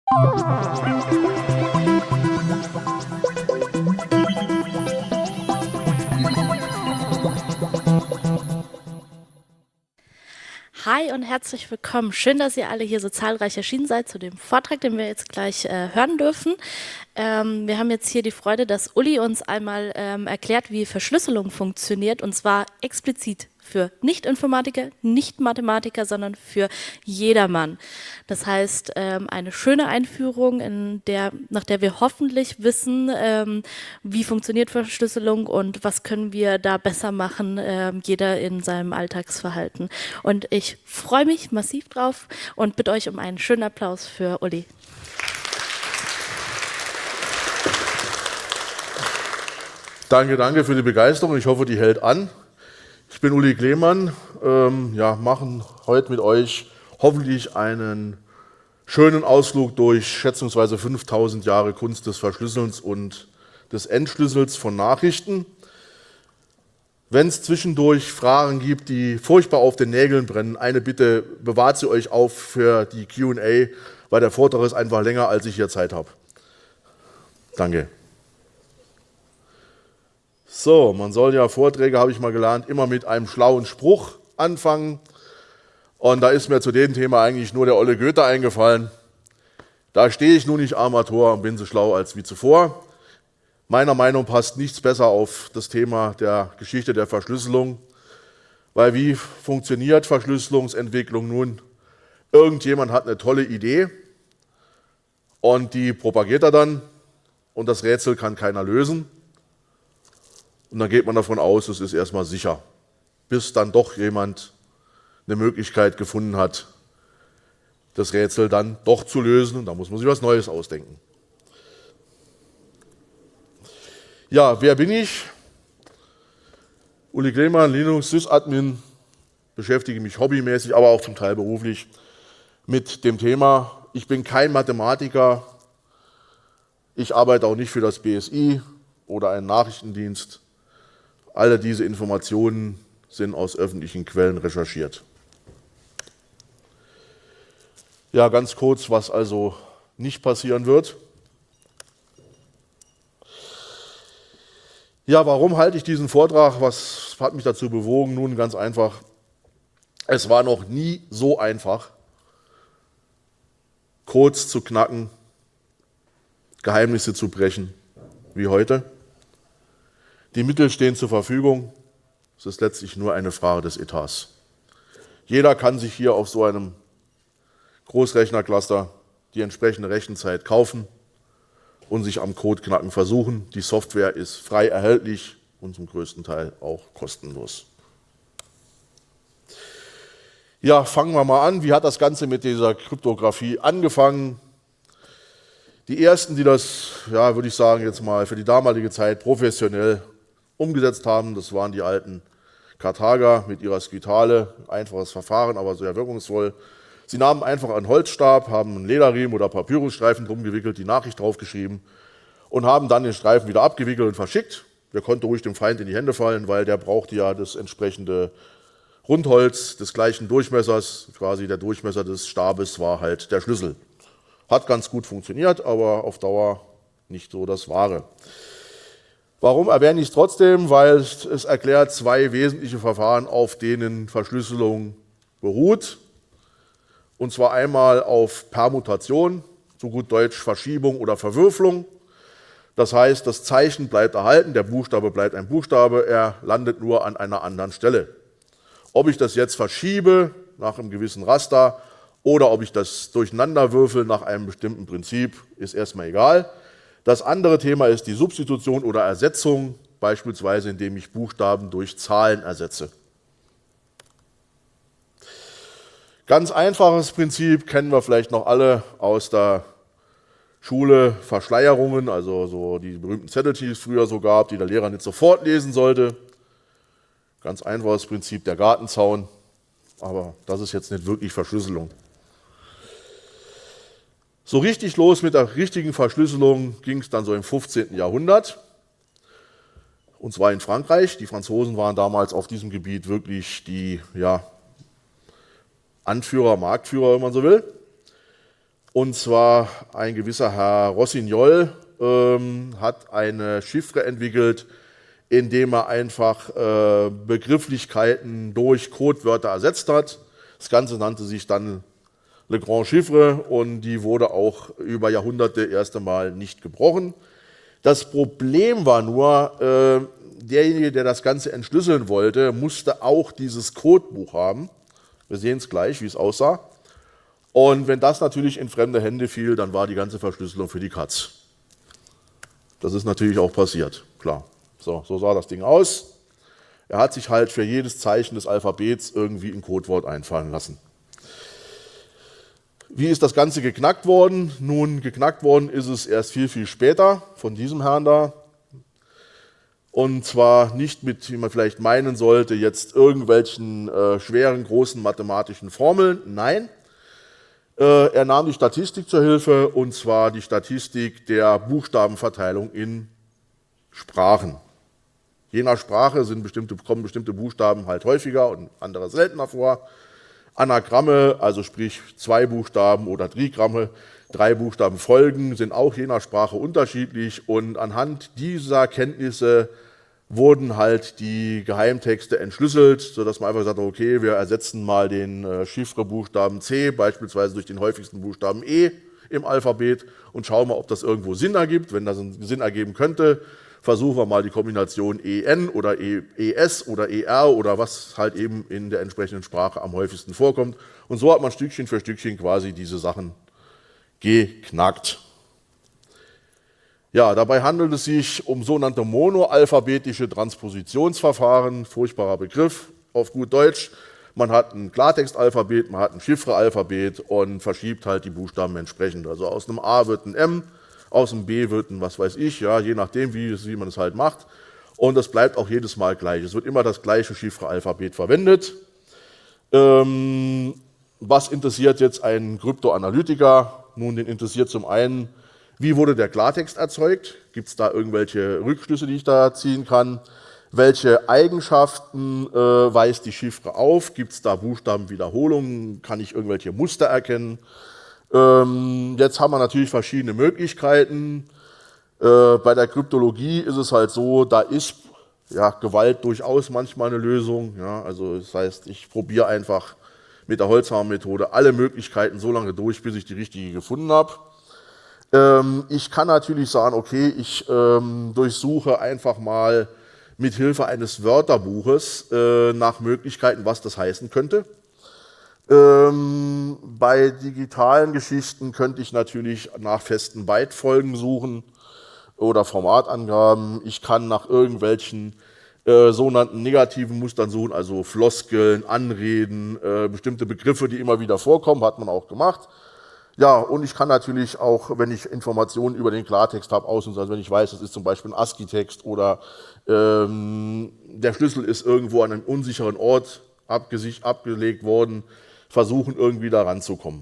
Hi und herzlich willkommen. Schön, dass ihr alle hier so zahlreich erschienen seid zu dem Vortrag, den wir jetzt gleich hören dürfen. Wir haben jetzt hier die Freude, dass Uli uns einmal erklärt, wie Verschlüsselung funktioniert, und zwar explizit für Nicht-Informatiker, Nicht-Mathematiker, sondern für jedermann. Das heißt, eine schöne Einführung, nach der wir hoffentlich wissen, wie funktioniert Verschlüsselung und was können wir da besser machen, jeder in seinem Alltagsverhalten. Und ich freue mich massiv drauf und bitte euch um einen schönen Applaus für Uli. Danke für die Begeisterung. Ich hoffe, die hält an. Ich bin Uli Klemann. Machen heute mit euch hoffentlich einen schönen Ausflug durch schätzungsweise 5000 Jahre Kunst des Verschlüsselns und des Entschlüssels von Nachrichten. Wenn es zwischendurch Fragen gibt, die furchtbar auf den Nägeln brennen, eine Bitte, bewahrt sie euch auf für die Q&A, weil der Vortrag ist einfach länger, als ich hier Zeit habe. Danke. So, man soll ja Vorträge, habe ich mal gelernt, immer mit einem schlauen Spruch anfangen. Und da ist mir zu dem Thema eigentlich nur der olle Goethe eingefallen. Da stehe ich nun nicht Armator und bin so schlau als wie zuvor. Meiner Meinung nach passt nichts besser auf das Thema der Geschichte der Verschlüsselung. Weil wie funktioniert Verschlüsselungsentwicklung nun? Irgendjemand hat eine tolle Idee und die propagiert er dann und das Rätsel kann keiner lösen. Und dann geht man davon aus, es ist erstmal sicher, bis dann doch jemand eine Möglichkeit gefunden hat, das Rätsel dann doch zu lösen. Und da muss man sich was Neues ausdenken. Ja, wer bin ich? Uli Klemann, Linux Sysadmin, beschäftige mich hobbymäßig, aber auch zum Teil beruflich mit dem Thema. Ich bin kein Mathematiker, ich arbeite auch nicht für das BSI oder einen Nachrichtendienst. Alle diese Informationen sind aus öffentlichen Quellen recherchiert. Ja, ganz kurz, was also nicht passieren wird. Ja, warum halte ich diesen Vortrag? Was hat mich dazu bewogen? Nun, ganz einfach. Es war noch nie so einfach, Codes zu knacken, Geheimnisse zu brechen wie heute. Die Mittel stehen zur Verfügung. Es ist letztlich nur eine Frage des Etats. Jeder kann sich hier auf so einem Großrechnercluster die entsprechende Rechenzeit kaufen und sich am Codeknacken versuchen. Die Software ist frei erhältlich und zum größten Teil auch kostenlos. Ja, fangen wir mal an. Wie hat das Ganze mit dieser Kryptographie angefangen? Die ersten, die das, ja, würde ich sagen, jetzt mal für die damalige Zeit professionell umgesetzt haben, das waren die alten Karthager mit ihrer Skytale. Einfaches Verfahren, aber sehr wirkungsvoll. Sie nahmen einfach einen Holzstab, haben einen Lederriemen oder Papyrusstreifen drum gewickelt, die Nachricht draufgeschrieben und haben dann den Streifen wieder abgewickelt und verschickt. Der konnte ruhig dem Feind in die Hände fallen, weil der brauchte ja das entsprechende Rundholz des gleichen Durchmessers. Quasi der Durchmesser des Stabes war halt der Schlüssel. Hat ganz gut funktioniert, aber auf Dauer nicht so das Wahre. Warum erwähne ich es trotzdem? Weil es erklärt zwei wesentliche Verfahren, auf denen Verschlüsselung beruht. Und zwar einmal auf Permutation, zu gut Deutsch Verschiebung oder Verwürfelung. Das heißt, das Zeichen bleibt erhalten, der Buchstabe bleibt ein Buchstabe, er landet nur an einer anderen Stelle. Ob ich das jetzt verschiebe nach einem gewissen Raster oder ob ich das durcheinander würfel nach einem bestimmten Prinzip, ist erstmal egal. Das andere Thema ist die Substitution oder Ersetzung, beispielsweise indem ich Buchstaben durch Zahlen ersetze. Ganz einfaches Prinzip, kennen wir vielleicht noch alle aus der Schule, Verschleierungen, also so die berühmten Zettel, die es früher so gab, die der Lehrer nicht sofort lesen sollte. Ganz einfaches Prinzip, der Gartenzaun, aber das ist jetzt nicht wirklich Verschlüsselung. So richtig los mit der richtigen Verschlüsselung ging es dann so im 15. Jahrhundert. Und zwar in Frankreich. Die Franzosen waren damals auf diesem Gebiet wirklich die Anführer, Marktführer, wenn man so will. Und zwar ein gewisser Herr Rossignol hat eine Chiffre entwickelt, indem er einfach Begrifflichkeiten durch Codewörter ersetzt hat. Das Ganze nannte sich dann Le Grand Chiffre und die wurde auch über Jahrhunderte erst einmal nicht gebrochen. Das Problem war nur, derjenige, der das Ganze entschlüsseln wollte, musste auch dieses Codebuch haben. Wir sehen es gleich, wie es aussah. Und wenn das natürlich in fremde Hände fiel, dann war die ganze Verschlüsselung für die Katz. Das ist natürlich auch passiert, klar. So sah das Ding aus. Er hat sich halt für jedes Zeichen des Alphabets irgendwie ein Codewort einfallen lassen. Wie ist das Ganze geknackt worden? Nun, geknackt worden ist es erst viel, viel später von diesem Herrn da. Und zwar nicht mit, wie man vielleicht meinen sollte, jetzt irgendwelchen schweren, großen mathematischen Formeln. Nein, er nahm die Statistik zur Hilfe, und zwar die Statistik der Buchstabenverteilung in Sprachen. Je nach Sprache kommen bestimmte Buchstaben halt häufiger und andere seltener vor. Anagramme, also sprich 2 Buchstaben oder Trigramme, 3 Buchstaben folgen, sind auch je nach Sprache unterschiedlich, und anhand dieser Kenntnisse wurden halt die Geheimtexte entschlüsselt, sodass man einfach sagt, okay, wir ersetzen mal den Chiffrebuchstaben C beispielsweise durch den häufigsten Buchstaben E im Alphabet und schauen mal, ob das irgendwo Sinn ergibt. Wenn das einen Sinn ergeben könnte, versuchen wir mal die Kombination EN oder ES oder ER oder was halt eben in der entsprechenden Sprache am häufigsten vorkommt. Und so hat man Stückchen für Stückchen quasi diese Sachen geknackt. Ja, dabei handelt es sich um sogenannte monoalphabetische Transpositionsverfahren, furchtbarer Begriff auf gut Deutsch. Man hat ein Klartextalphabet, man hat ein Chiffrealphabet und verschiebt halt die Buchstaben entsprechend. Also aus einem A wird ein M, aus dem B wird ein was weiß ich, ja, je nachdem, wie man es halt macht. Und das bleibt auch jedes Mal gleich. Es wird immer das gleiche Chiffrealphabet verwendet. Was interessiert jetzt einen Kryptoanalytiker? Nun, den interessiert zum einen, wie wurde der Klartext erzeugt? Gibt es da irgendwelche Rückschlüsse, die ich da ziehen kann? Welche Eigenschaften weist die Chiffre auf? Gibt es da Buchstabenwiederholungen? Kann ich irgendwelche Muster erkennen? Jetzt haben wir natürlich verschiedene Möglichkeiten. Bei der Kryptologie ist es halt so, da ist ja, Gewalt durchaus manchmal eine Lösung. Ja, also das heißt, ich probiere einfach mit der Holzhammermethode alle Möglichkeiten so lange durch, bis ich die richtige gefunden habe. Ich kann natürlich sagen, okay, ich durchsuche einfach mal mit Hilfe eines Wörterbuches nach Möglichkeiten, was das heißen könnte. Bei digitalen Geschichten könnte ich natürlich nach festen Bytefolgen suchen oder Formatangaben. Ich kann nach irgendwelchen sogenannten negativen Mustern suchen, also Floskeln, Anreden, bestimmte Begriffe, die immer wieder vorkommen, hat man auch gemacht. Ja, und ich kann natürlich auch, wenn ich Informationen über den Klartext habe, also wenn ich weiß, das ist zum Beispiel ein ASCII-Text oder der Schlüssel ist irgendwo an einem unsicheren Ort abgelegt worden, versuchen irgendwie da ranzukommen.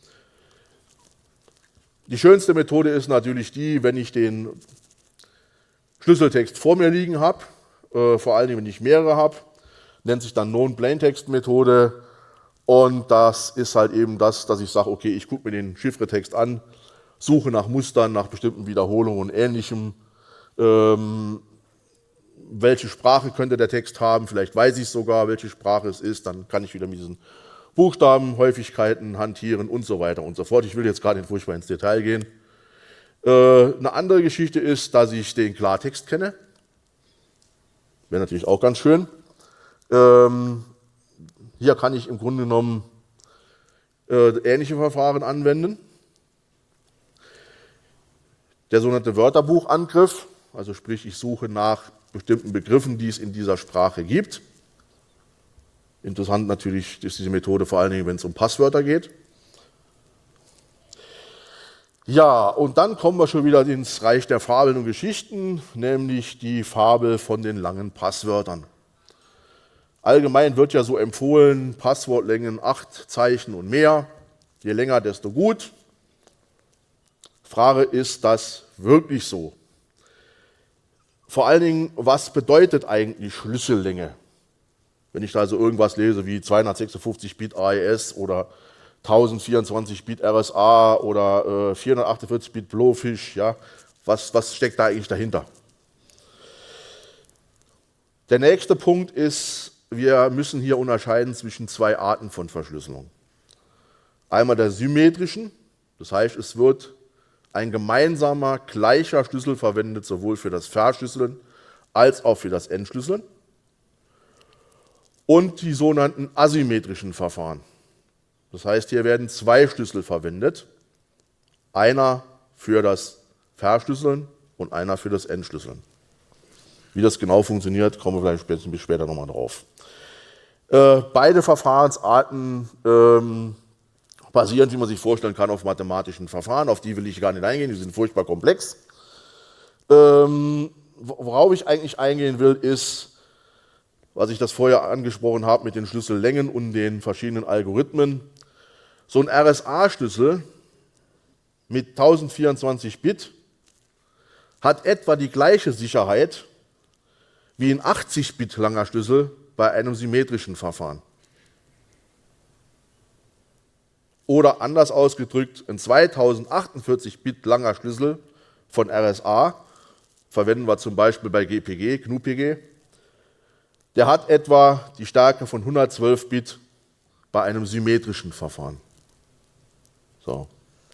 Die schönste Methode ist natürlich die, wenn ich den Schlüsseltext vor mir liegen habe, vor allem wenn ich mehrere habe, nennt sich dann Known-Plaintext-Methode. Und das ist halt eben das, dass ich sage, okay, ich gucke mir den Chiffretext an, suche nach Mustern, nach bestimmten Wiederholungen und Ähnlichem. Welche Sprache könnte der Text haben? Vielleicht weiß ich sogar, welche Sprache es ist. Dann kann ich wieder mit diesen Buchstabenhäufigkeiten hantieren und so weiter und so fort. Ich will jetzt gerade nicht furchtbar ins Detail gehen. Eine andere Geschichte ist, dass ich den Klartext kenne. Wäre natürlich auch ganz schön. Hier kann ich im Grunde genommen ähnliche Verfahren anwenden. Der sogenannte Wörterbuchangriff, also sprich, ich suche nach bestimmten Begriffen, die es in dieser Sprache gibt. Interessant natürlich ist diese Methode vor allen Dingen, wenn es um Passwörter geht. Ja, und dann kommen wir schon wieder ins Reich der Fabeln und Geschichten, nämlich die Fabel von den langen Passwörtern. Allgemein wird ja so empfohlen, Passwortlängen 8 Zeichen und mehr, je länger, desto gut. Frage, ist das wirklich so? Vor allen Dingen, was bedeutet eigentlich Schlüssellänge? Wenn ich da also irgendwas lese wie 256 Bit AES oder 1024 Bit RSA oder 448 Bit Blowfish, ja, was steckt da eigentlich dahinter? Der nächste Punkt ist, wir müssen hier unterscheiden zwischen zwei Arten von Verschlüsselung. Einmal der symmetrischen, das heißt, es wird ein gemeinsamer, gleicher Schlüssel verwendet, sowohl für das Verschlüsseln als auch für das Entschlüsseln. Und die sogenannten asymmetrischen Verfahren. Das heißt, hier werden zwei Schlüssel verwendet, einer für das Verschlüsseln und einer für das Entschlüsseln. Wie das genau funktioniert, kommen wir vielleicht ein bisschen später nochmal drauf. Beide Verfahrensarten basieren, wie man sich vorstellen kann, auf mathematischen Verfahren. Auf die will ich gar nicht eingehen, die sind furchtbar komplex. Worauf ich eigentlich eingehen will, ist, was ich das vorher angesprochen habe mit den Schlüssellängen und den verschiedenen Algorithmen. So ein RSA-Schlüssel mit 1024 Bit hat etwa die gleiche Sicherheit wie ein 80 Bit langer Schlüssel bei einem symmetrischen Verfahren. Oder anders ausgedrückt, ein 2048 Bit langer Schlüssel von RSA, verwenden wir zum Beispiel bei GPG, GNU-PG, der hat etwa die Stärke von 112 Bit bei einem symmetrischen Verfahren. So.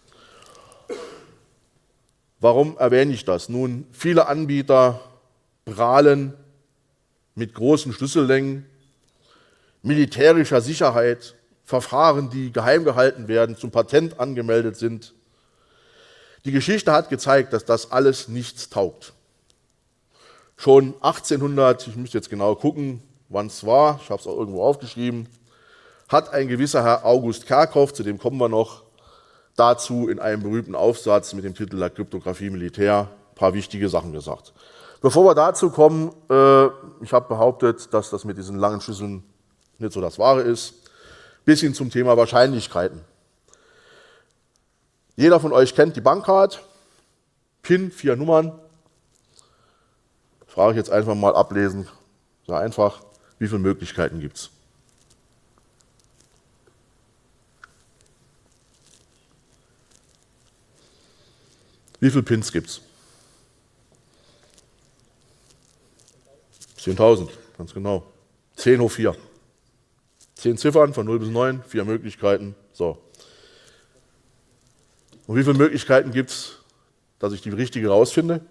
Warum erwähne ich das? Nun, viele Anbieter prahlen mit großen Schlüssellängen, militärischer Sicherheit, Verfahren, die geheim gehalten werden, zum Patent angemeldet sind. Die Geschichte hat gezeigt, dass das alles nichts taugt. Schon 1800, ich müsste jetzt genau gucken, wann es war, ich habe es auch irgendwo aufgeschrieben, hat ein gewisser Herr August Kerckhoff, zu dem kommen wir noch, dazu in einem berühmten Aufsatz mit dem Titel La Kryptographie Militär ein paar wichtige Sachen gesagt. Bevor wir dazu kommen, ich habe behauptet, dass das mit diesen langen Schlüsseln nicht so das Wahre ist. Bisschen zum Thema Wahrscheinlichkeiten. Jeder von euch kennt die Bankcard, PIN, 4 Nummern. Frage ich jetzt einfach mal ablesen, sehr einfach, wie viele Möglichkeiten gibt es? Wie viele Pins gibt es? 10.000, ganz genau. 10 hoch 4. 10 Ziffern von 0 bis 9, 4 Möglichkeiten. So. Und wie viele Möglichkeiten gibt es, dass ich die richtige rausfinde?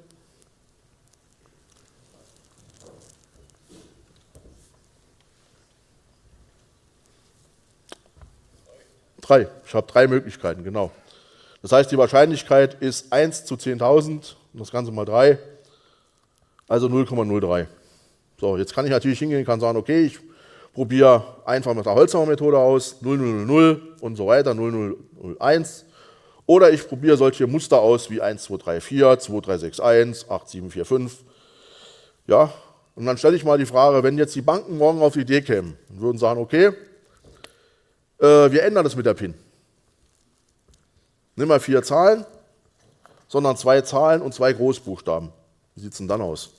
3. Ich habe 3 Möglichkeiten, genau. Das heißt, die Wahrscheinlichkeit ist 1 zu 10.000 und das Ganze mal 3, also 0,03. So, jetzt kann ich natürlich hingehen und kann sagen, okay, ich probiere einfach mit der Holzhammer-Methode aus, 0000 und so weiter, 0001. Oder ich probiere solche Muster aus wie 1234, 2361, 8745. Ja, und dann stelle ich mal die Frage, wenn jetzt die Banken morgen auf die Idee kämen und würden sagen, okay, wir ändern das mit der PIN. Nimm mal 4 Zahlen, sondern 2 Zahlen und 2 Großbuchstaben. Wie sieht es denn dann aus?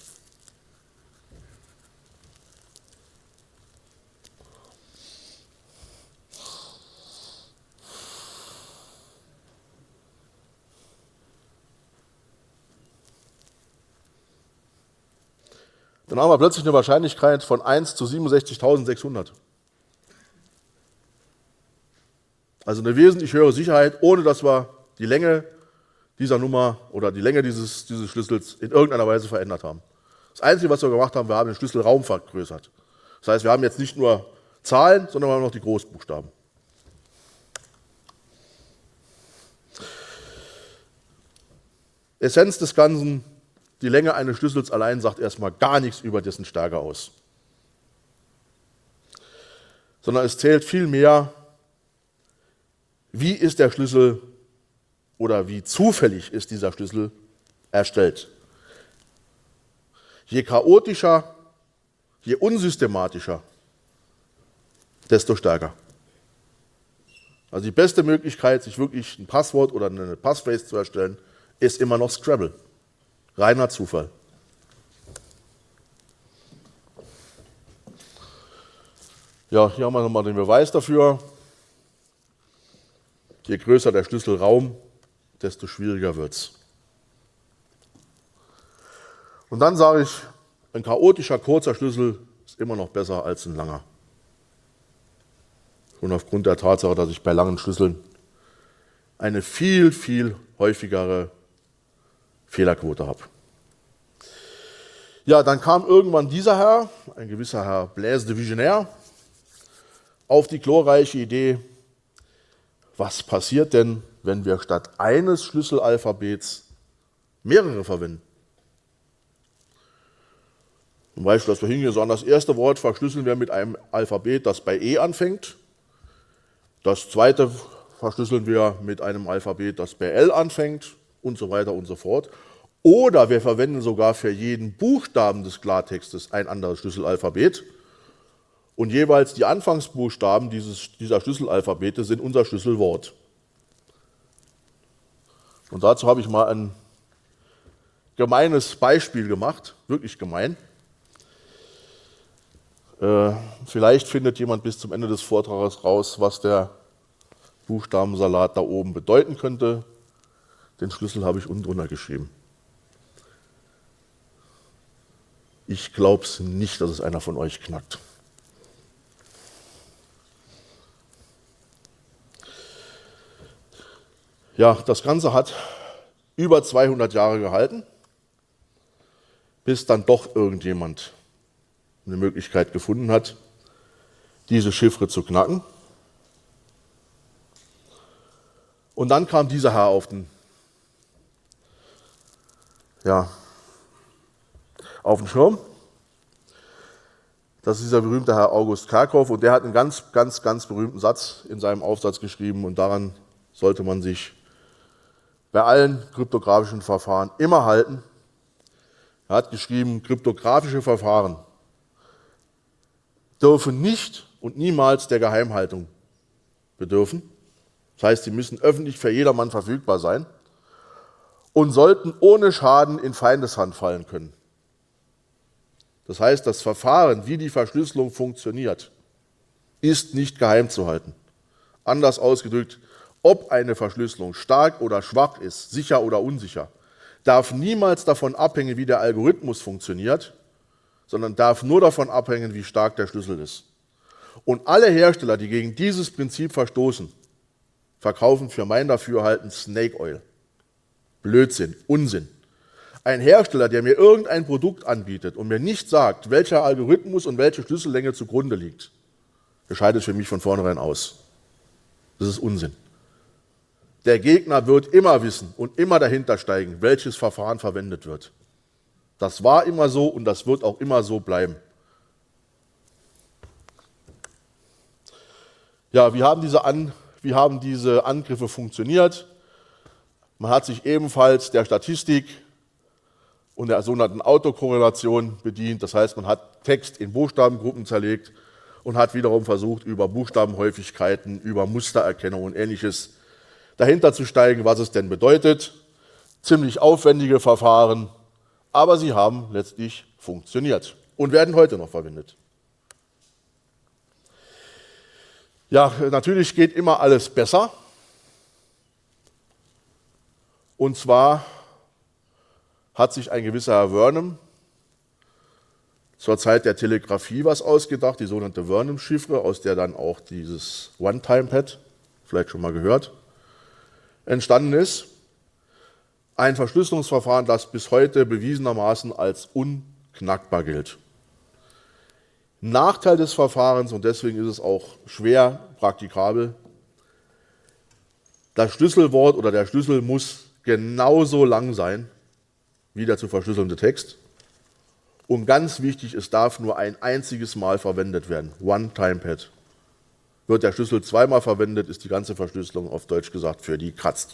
Dann haben wir plötzlich eine Wahrscheinlichkeit von 1 zu 67.600. Also eine wesentlich höhere Sicherheit, ohne dass wir die Länge dieser Nummer oder die Länge dieses Schlüssels in irgendeiner Weise verändert haben. Das Einzige, was wir gemacht haben, wir haben den Schlüsselraum vergrößert. Das heißt, wir haben jetzt nicht nur Zahlen, sondern wir haben noch die Großbuchstaben. Essenz des Ganzen: Die Länge eines Schlüssels allein sagt erstmal gar nichts über dessen Stärke aus. Sondern es zählt vielmehr, wie ist der Schlüssel oder wie zufällig ist dieser Schlüssel erstellt. Je chaotischer, je unsystematischer, desto stärker. Also die beste Möglichkeit, sich wirklich ein Passwort oder eine Passphrase zu erstellen, ist immer noch Scrabble. Reiner Zufall. Ja, hier haben wir nochmal den Beweis dafür. Je größer der Schlüsselraum, desto schwieriger wird es. Und dann sage ich, ein chaotischer, kurzer Schlüssel ist immer noch besser als ein langer. Und aufgrund der Tatsache, dass ich bei langen Schlüsseln eine viel, viel häufigere Fehlerquote habe. Ja, dann kam irgendwann dieser Herr, ein gewisser Herr Blaise de Vigenère, auf die glorreiche Idee, was passiert denn, wenn wir statt eines Schlüsselalphabets mehrere verwenden? Zum Beispiel, dass wir hingehen und sagen, das erste Wort verschlüsseln wir mit einem Alphabet, das bei E anfängt. Das zweite verschlüsseln wir mit einem Alphabet, das bei L anfängt und so weiter und so fort. Oder wir verwenden sogar für jeden Buchstaben des Klartextes ein anderes Schlüsselalphabet. Und jeweils die Anfangsbuchstaben dieser Schlüsselalphabete sind unser Schlüsselwort. Und dazu habe ich mal ein gemeines Beispiel gemacht, wirklich gemein. Vielleicht findet jemand bis zum Ende des Vortrages raus, was der Buchstabensalat da oben bedeuten könnte. Den Schlüssel habe ich unten drunter geschrieben. Ich glaube es nicht, dass es einer von euch knackt. Ja, das Ganze hat über 200 Jahre gehalten, bis dann doch irgendjemand eine Möglichkeit gefunden hat, diese Chiffre zu knacken. Und dann kam dieser Herr auf den Schirm. Das ist dieser berühmte Herr August Kerckhoff und der hat einen ganz berühmten Satz in seinem Aufsatz geschrieben und daran sollte man sich bei allen kryptografischen Verfahren immer halten. Er hat geschrieben, kryptografische Verfahren dürfen nicht und niemals der Geheimhaltung bedürfen. Das heißt, sie müssen öffentlich für jedermann verfügbar sein und sollten ohne Schaden in Feindeshand fallen können. Das heißt, das Verfahren, wie die Verschlüsselung funktioniert, ist nicht geheim zu halten. Anders ausgedrückt, ob eine Verschlüsselung stark oder schwach ist, sicher oder unsicher, darf niemals davon abhängen, wie der Algorithmus funktioniert, sondern darf nur davon abhängen, wie stark der Schlüssel ist. Und alle Hersteller, die gegen dieses Prinzip verstoßen, verkaufen für mein Dafürhalten Snake Oil. Blödsinn, Unsinn. Ein Hersteller, der mir irgendein Produkt anbietet und mir nicht sagt, welcher Algorithmus und welche Schlüssellänge zugrunde liegt, der scheidet für mich von vornherein aus. Das ist Unsinn. Der Gegner wird immer wissen und immer dahinter steigen, welches Verfahren verwendet wird. Das war immer so und das wird auch immer so bleiben. Ja, wie haben diese Angriffe funktioniert? Man hat sich ebenfalls der Statistik und der sogenannten Autokorrelation bedient. Das heißt, man hat Text in Buchstabengruppen zerlegt und hat wiederum versucht, über Buchstabenhäufigkeiten, über Mustererkennung und Ähnliches dahinter zu steigen, was es denn bedeutet. Ziemlich aufwendige Verfahren, aber sie haben letztlich funktioniert und werden heute noch verwendet. Ja, natürlich geht immer alles besser. Und zwar hat sich ein gewisser Herr Vernam zur Zeit der Telegrafie was ausgedacht, die sogenannte Vernam-Chiffre, aus der dann auch dieses One-Time-Pad, vielleicht schon mal gehört, entstanden ist. Ein Verschlüsselungsverfahren, das bis heute bewiesenermaßen als unknackbar gilt. Nachteil des Verfahrens, und deswegen ist es auch schwer praktikabel, das Schlüsselwort oder der Schlüssel muss genauso lang sein wie der zu verschlüsselnde Text. Und ganz wichtig, es darf nur ein einziges Mal verwendet werden. One-Time-Pad. Wird der Schlüssel zweimal verwendet, ist die ganze Verschlüsselung auf Deutsch gesagt für die Katz.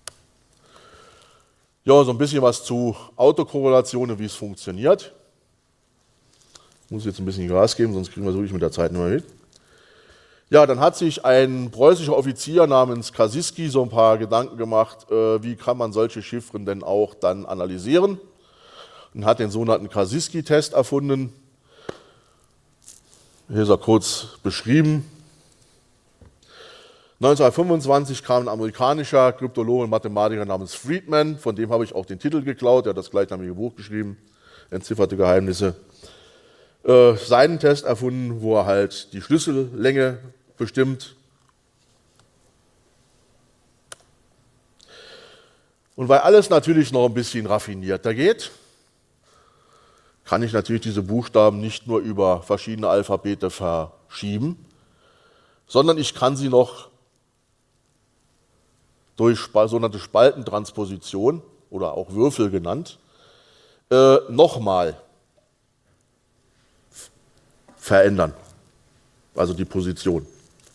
Ja, so ein bisschen was zu Autokorrelation und wie es funktioniert. Ich muss jetzt ein bisschen Gas geben, sonst kriegen wir es wirklich mit der Zeit nicht mehr mit. Ja, dann hat sich ein preußischer Offizier namens Krasiski so ein paar Gedanken gemacht, wie kann man solche Chiffren denn auch dann analysieren, und hat den sogenannten Krasiski-Test erfunden. Hier ist er kurz beschrieben. 1925 kam ein amerikanischer Kryptologe und Mathematiker namens Friedman, von dem habe ich auch den Titel geklaut, der hat das gleichnamige Buch geschrieben, Entzifferte Geheimnisse. Seinen Test erfunden, wo er halt die Schlüssellänge bestimmt. Und weil alles natürlich noch ein bisschen raffinierter geht, kann ich natürlich diese Buchstaben nicht nur über verschiedene Alphabete verschieben, sondern ich kann sie noch durch sogenannte Spaltentransposition oder auch Würfel genannt, nochmal verändern, also die Position.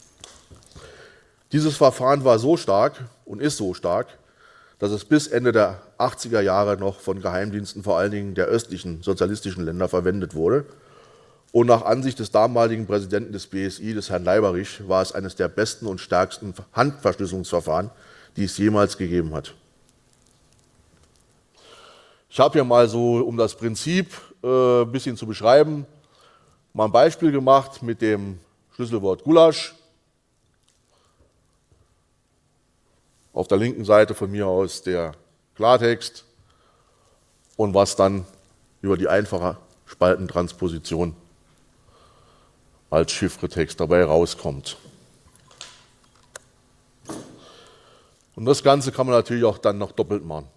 Dieses Verfahren war so stark und ist so stark, dass es bis Ende der 80er Jahre noch von Geheimdiensten, vor allen Dingen der östlichen sozialistischen Länder, verwendet wurde. Und nach Ansicht des damaligen Präsidenten des BSI, des Herrn Leiberich, war es eines der besten und stärksten Handverschlüsselungsverfahren, die es jemals gegeben hat. Ich habe hier mal so, um das Prinzip ein bisschen zu beschreiben, mal ein Beispiel gemacht mit dem Schlüsselwort Gulasch. Auf der linken Seite von mir aus der Klartext und was dann über die einfache Spaltentransposition als Chiffretext dabei rauskommt. Und das Ganze kann man natürlich auch dann noch doppelt machen.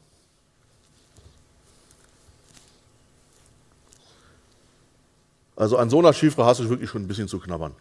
Also an so einer Chiffre hast du wirklich schon ein bisschen zu knabbern.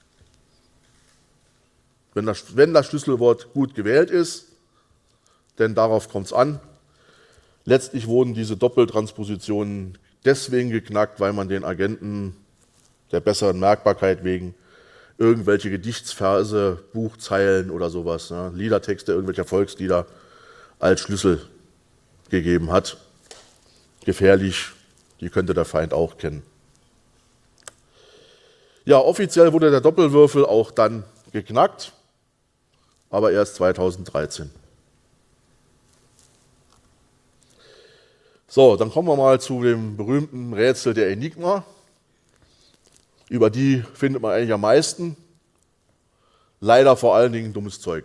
Wenn das Schlüsselwort gut gewählt ist, denn darauf kommt es an, letztlich wurden diese Doppeltranspositionen deswegen geknackt, weil man den Agenten der besseren Merkbarkeit wegen irgendwelche Gedichtsverse, Buchzeilen oder sowas, ne, Liedertexte irgendwelcher Volkslieder als Schlüssel gegeben hat. Gefährlich, die könnte der Feind auch kennen. Ja, offiziell wurde der Doppelwürfel auch dann geknackt, aber erst 2013. So, dann kommen wir mal zu dem berühmten Rätsel der Enigma. Über die findet man eigentlich am meisten. Leider vor allen Dingen dummes Zeug.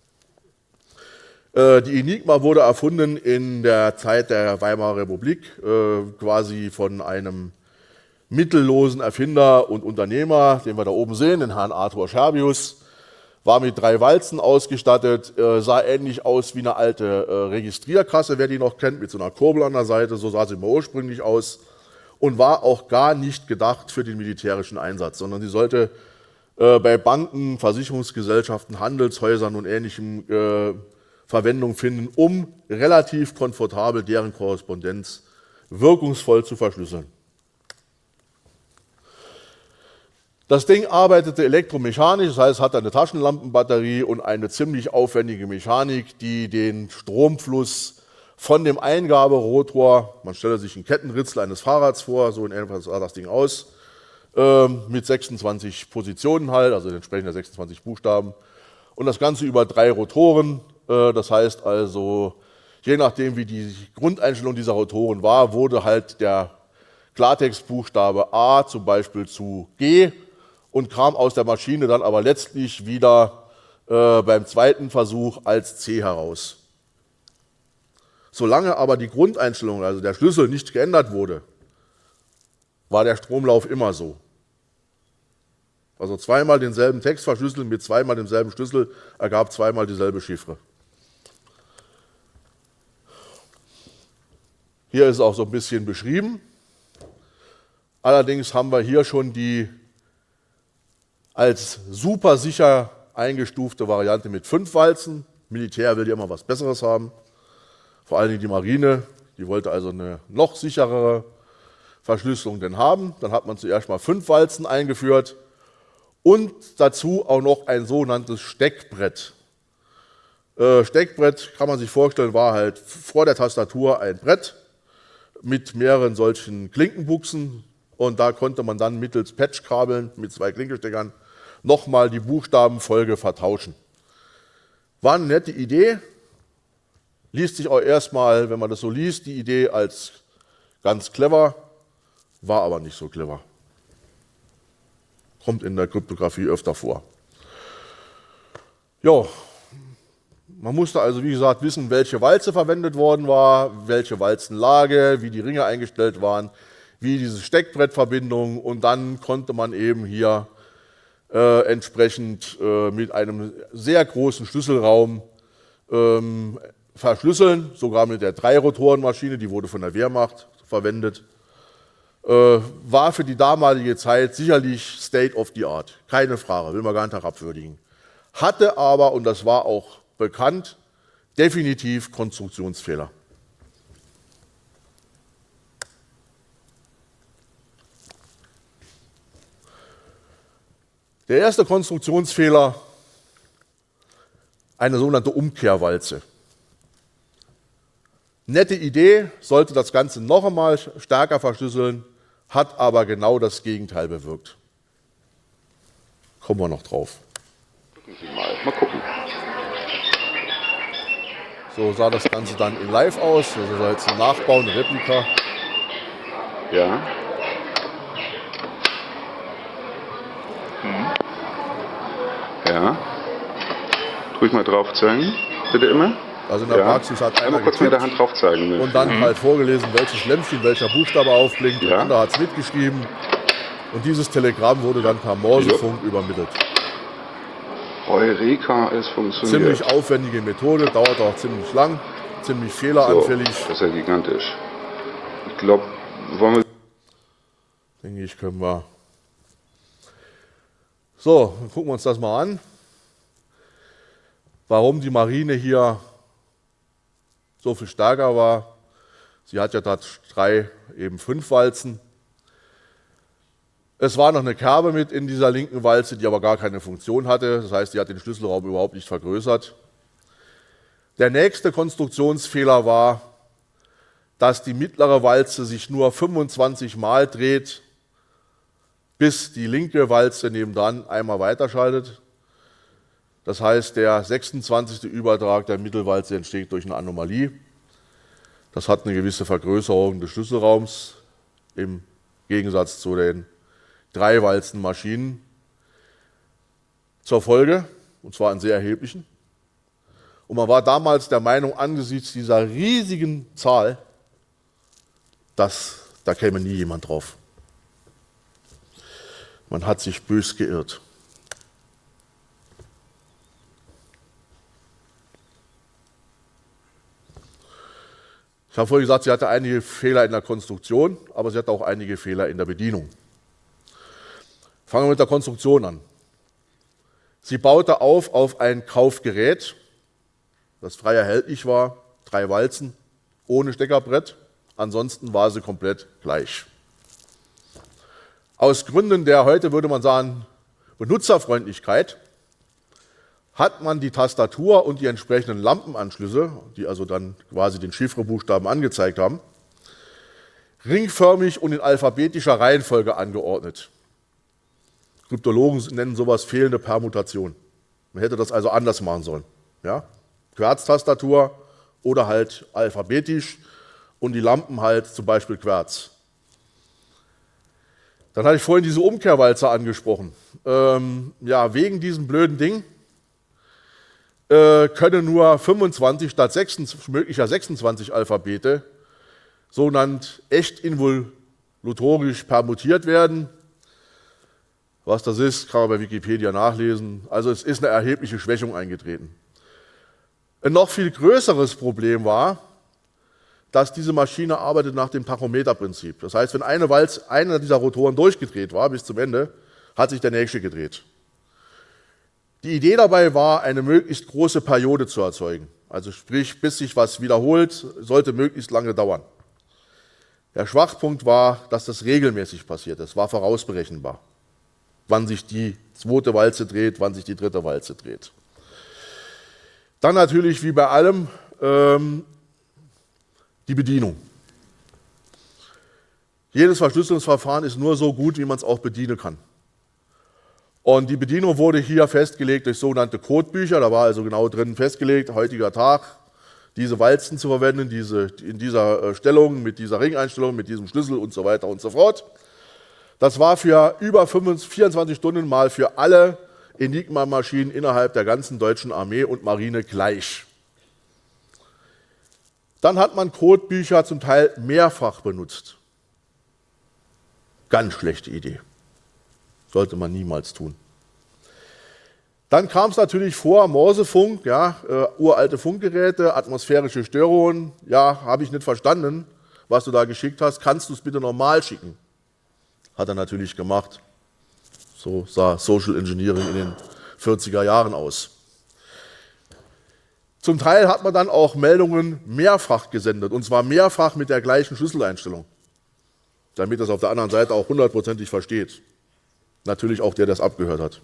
Die Enigma wurde erfunden in der Zeit der Weimarer Republik, quasi von einem mittellosen Erfinder und Unternehmer, den wir da oben sehen, den Herrn Arthur Scherbius. War mit 3 Walzen ausgestattet, sah ähnlich aus wie eine alte Registrierkasse, wer die noch kennt, mit so einer Kurbel an der Seite, so sah sie mal ursprünglich aus und war auch gar nicht gedacht für den militärischen Einsatz, sondern sie sollte bei Banken, Versicherungsgesellschaften, Handelshäusern und Ähnlichem Verwendung finden, um relativ komfortabel deren Korrespondenz wirkungsvoll zu verschlüsseln. Das Ding arbeitete elektromechanisch, das heißt, es hatte eine Taschenlampenbatterie und eine ziemlich aufwendige Mechanik, die den Stromfluss von dem Eingaberotor, man stelle sich einen Kettenritzel eines Fahrrads vor, so in etwa sah das Ding aus, mit 26 Positionen halt, also entsprechend der 26 Buchstaben, und das Ganze über 3 Rotoren, das heißt also, je nachdem wie die Grundeinstellung dieser Rotoren war, wurde halt der Klartextbuchstabe A zum Beispiel zu G und kam aus der Maschine dann aber letztlich wieder beim zweiten Versuch als C heraus. Solange aber die Grundeinstellung, also der Schlüssel, nicht geändert wurde, war der Stromlauf immer so. Also zweimal denselben Text verschlüsseln mit zweimal demselben Schlüssel ergab zweimal dieselbe Chiffre. Hier ist auch so ein bisschen beschrieben. Allerdings haben wir hier schon die als super sicher eingestufte Variante mit 5 Walzen. Militär will ja immer was Besseres haben. Vor allen Dingen die Marine, die wollte also eine noch sicherere Verschlüsselung denn haben. Dann hat man zuerst mal 5 Walzen eingeführt und dazu auch noch ein sogenanntes Steckbrett. Steckbrett kann man sich vorstellen, war halt vor der Tastatur ein Brett mit mehreren solchen Klinkenbuchsen und da konnte man dann mittels Patchkabeln mit 2 Klinkensteckern nochmal die Buchstabenfolge vertauschen. War eine nette Idee, liest sich auch erstmal, wenn man das so liest, die Idee als ganz clever, war aber nicht so clever. Kommt in der Kryptographie öfter vor. Ja, man musste also, wie gesagt, wissen, welche Walze verwendet worden war, welche Walzenlage, wie die Ringe eingestellt waren, wie diese Steckbrettverbindung, und dann konnte man eben hier entsprechend mit einem sehr großen Schlüsselraum verschlüsseln, sogar mit der 3-Rotoren-Maschine, die wurde von der Wehrmacht verwendet. War für die damalige Zeit sicherlich State of the Art, keine Frage, will man gar nicht herabwürdigen. Hatte aber, und das war auch bekannt, definitiv Konstruktionsfehler. Der erste Konstruktionsfehler, eine sogenannte Umkehrwalze. Nette Idee, sollte das Ganze noch einmal stärker verschlüsseln, hat aber genau das Gegenteil bewirkt. Kommen wir noch drauf. Gucken Sie mal gucken. So sah das Ganze dann in Live aus, also soll jetzt ein Nachbau, eine Replika. Ja. Ja. Ruhig mal drauf zeigen, bitte immer. Also in der Praxis hat einer einmal kurz mit der Hand drauf zeigen. Und dann halt vorgelesen, welches Lämpchen, welcher Buchstabe aufblinkt. Der andere hat es mitgeschrieben. Und dieses Telegramm wurde dann per Morsefunk übermittelt. Eureka, es funktioniert. Ziemlich aufwendige Methode, dauert auch ziemlich lang, ziemlich fehleranfällig. So, das ist ja gigantisch. Ich glaube, wollen wir... Denke ich, können wir... So, dann gucken wir uns das mal an. Warum die Marine hier so viel stärker war. Sie hat ja statt 3 eben 5 Walzen. Es war noch eine Kerbe mit in dieser linken Walze, die aber gar keine Funktion hatte. Das heißt, die hat den Schlüsselraum überhaupt nicht vergrößert. Der nächste Konstruktionsfehler war, dass die mittlere Walze sich nur 25 Mal dreht, bis die linke Walze nebendran einmal weiterschaltet. Das heißt, der 26. Übertrag der Mittelwalze entsteht durch eine Anomalie. Das hat eine gewisse Vergrößerung des Schlüsselraums im Gegensatz zu den 3-Walzen-Maschinen zur Folge, und zwar einen sehr erheblichen. Und man war damals der Meinung, angesichts dieser riesigen Zahl, dass da käme nie jemand drauf. Man hat sich bös geirrt. Ich habe vorhin gesagt, sie hatte einige Fehler in der Konstruktion, aber sie hatte auch einige Fehler in der Bedienung. Fangen wir mit der Konstruktion an. Sie baute auf ein Kaufgerät, das frei erhältlich war, 3 Walzen, ohne Steckerbrett. Ansonsten war sie komplett gleich. Aus Gründen der, heute würde man sagen, Benutzerfreundlichkeit, hat man die Tastatur und die entsprechenden Lampenanschlüsse, die also dann quasi den Chiffrebuchstaben angezeigt haben, ringförmig und in alphabetischer Reihenfolge angeordnet. Kryptologen nennen sowas fehlende Permutation. Man hätte das also anders machen sollen. Ja? Querztastatur oder halt alphabetisch und die Lampen halt zum Beispiel Querz. Dann hatte ich vorhin diese Umkehrwalze angesprochen. Ja, wegen diesem blöden Ding können nur 25 statt möglicher 26 Alphabete sogenannt echt involutorisch permutiert werden. Was das ist, kann man bei Wikipedia nachlesen. Also es ist eine erhebliche Schwächung eingetreten. Ein noch viel größeres Problem war, dass diese Maschine arbeitet nach dem Tachometerprinzip. Das heißt, wenn einer dieser Rotoren durchgedreht war bis zum Ende, hat sich der nächste gedreht. Die Idee dabei war, eine möglichst große Periode zu erzeugen. Also sprich, bis sich was wiederholt, sollte möglichst lange dauern. Der Schwachpunkt war, dass das regelmäßig passiert. Es war vorausberechenbar, wann sich die 2. Walze dreht, wann sich die 3. Walze dreht. Dann natürlich, wie bei allem, die Bedienung. Jedes Verschlüsselungsverfahren ist nur so gut, wie man es auch bedienen kann. Und die Bedienung wurde hier festgelegt durch sogenannte Codebücher. Da war also genau drin festgelegt, heutiger Tag, diese Walzen zu verwenden, in dieser Stellung, mit dieser Ringeinstellung, mit diesem Schlüssel und so weiter und so fort. Das war für über 24 Stunden mal für alle Enigma-Maschinen innerhalb der ganzen deutschen Armee und Marine gleich. Dann hat man Codebücher zum Teil mehrfach benutzt. Ganz schlechte Idee. Sollte man niemals tun. Dann kam es natürlich vor, Morsefunk, ja, uralte Funkgeräte, atmosphärische Störungen. Ja, habe ich nicht verstanden, was du da geschickt hast. Kannst du es bitte normal schicken? Hat er natürlich gemacht. So sah Social Engineering in den 40er Jahren aus. Zum Teil hat man dann auch Meldungen mehrfach gesendet, und zwar mehrfach mit der gleichen Schlüsseleinstellung, damit das auf der anderen Seite auch hundertprozentig versteht. Natürlich auch der, der es abgehört hat.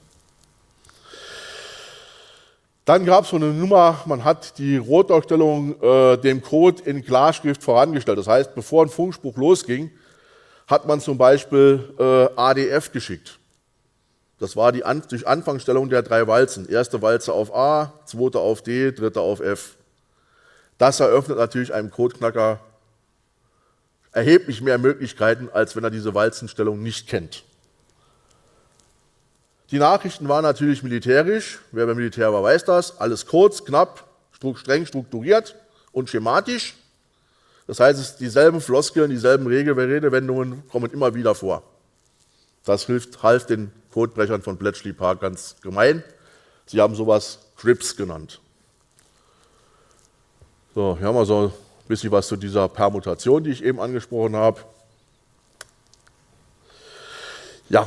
Dann gab es so eine Nummer, man hat die Rotdarstellung dem Code in Klarschrift vorangestellt. Das heißt, bevor ein Funkspruch losging, hat man zum Beispiel ADF geschickt. Das war die Anfangsstellung der 3 Walzen. Erste Walze auf A, zweite auf D, dritte auf F. Das eröffnet natürlich einem Codeknacker erheblich mehr Möglichkeiten, als wenn er diese Walzenstellung nicht kennt. Die Nachrichten waren natürlich militärisch. Wer beim Militär war, weiß das. Alles kurz, knapp, streng strukturiert und schematisch. Das heißt, dieselben Floskeln, dieselben Redewendungen kommen immer wieder vor. Das half den Codebrechern von Bletchley Park ganz gemein. Sie haben sowas Crips genannt. So, hier haben wir so ein bisschen was zu dieser Permutation, die ich eben angesprochen habe. Ja.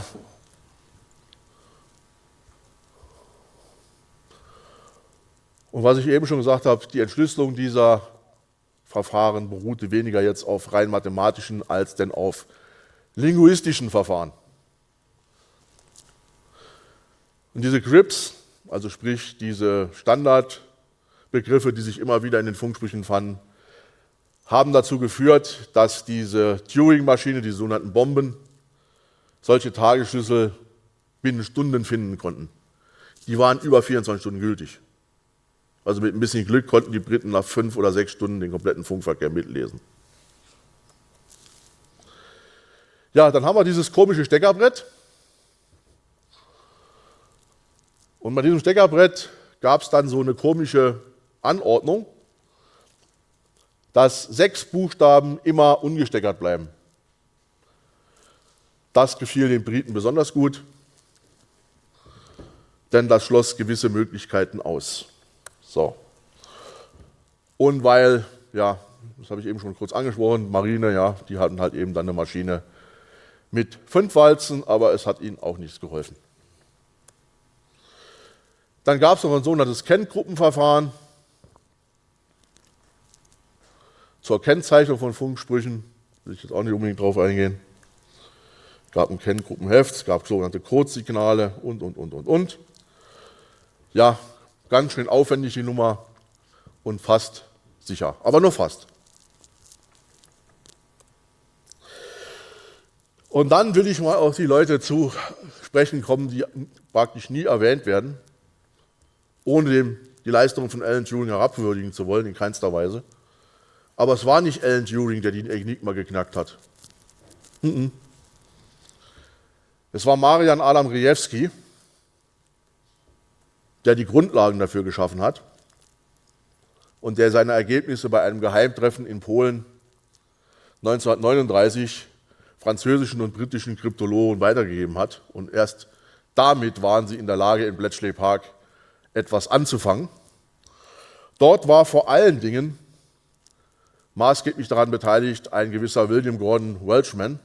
Und was ich eben schon gesagt habe, die Entschlüsselung dieser Verfahren beruhte weniger jetzt auf rein mathematischen als denn auf linguistischen Verfahren. Und diese Crips, also sprich diese Standardbegriffe, die sich immer wieder in den Funksprüchen fanden, haben dazu geführt, dass diese Turing-Maschine, die sogenannten Bomben, solche Tagesschlüssel binnen Stunden finden konnten. Die waren über 24 Stunden gültig. Also mit ein bisschen Glück konnten die Briten nach 5 oder 6 Stunden den kompletten Funkverkehr mitlesen. Ja, dann haben wir dieses komische Steckerbrett. Und bei diesem Steckerbrett gab es dann so eine komische Anordnung, dass 6 Buchstaben immer ungesteckert bleiben. Das gefiel den Briten besonders gut, denn das schloss gewisse Möglichkeiten aus. So. Und weil, ja, das habe ich eben schon kurz angesprochen, Marine, ja, die hatten halt eben dann eine Maschine mit 5 Walzen, aber es hat ihnen auch nichts geholfen. Dann gab es noch ein sogenanntes Kenngruppenverfahren zur Kennzeichnung von Funksprüchen, will ich jetzt auch nicht unbedingt drauf eingehen. Es gab ein Kenngruppenheft, es gab sogenannte Codesignale und. Ja, ganz schön aufwendig die Nummer und fast sicher, aber nur fast. Und dann will ich mal auf die Leute zu sprechen kommen, die praktisch nie erwähnt werden, ohne die Leistung von Alan Turing herabwürdigen zu wollen, in keinster Weise. Aber es war nicht Alan Turing, der die Enigma geknackt hat. Es war Marian Adam Rejewski, der die Grundlagen dafür geschaffen hat und der seine Ergebnisse bei einem Geheimtreffen in Polen 1939 französischen und britischen Kryptologen weitergegeben hat. Und erst damit waren sie in der Lage, in Bletchley Park etwas anzufangen. Dort war vor allen Dingen maßgeblich daran beteiligt ein gewisser William Gordon Welchman,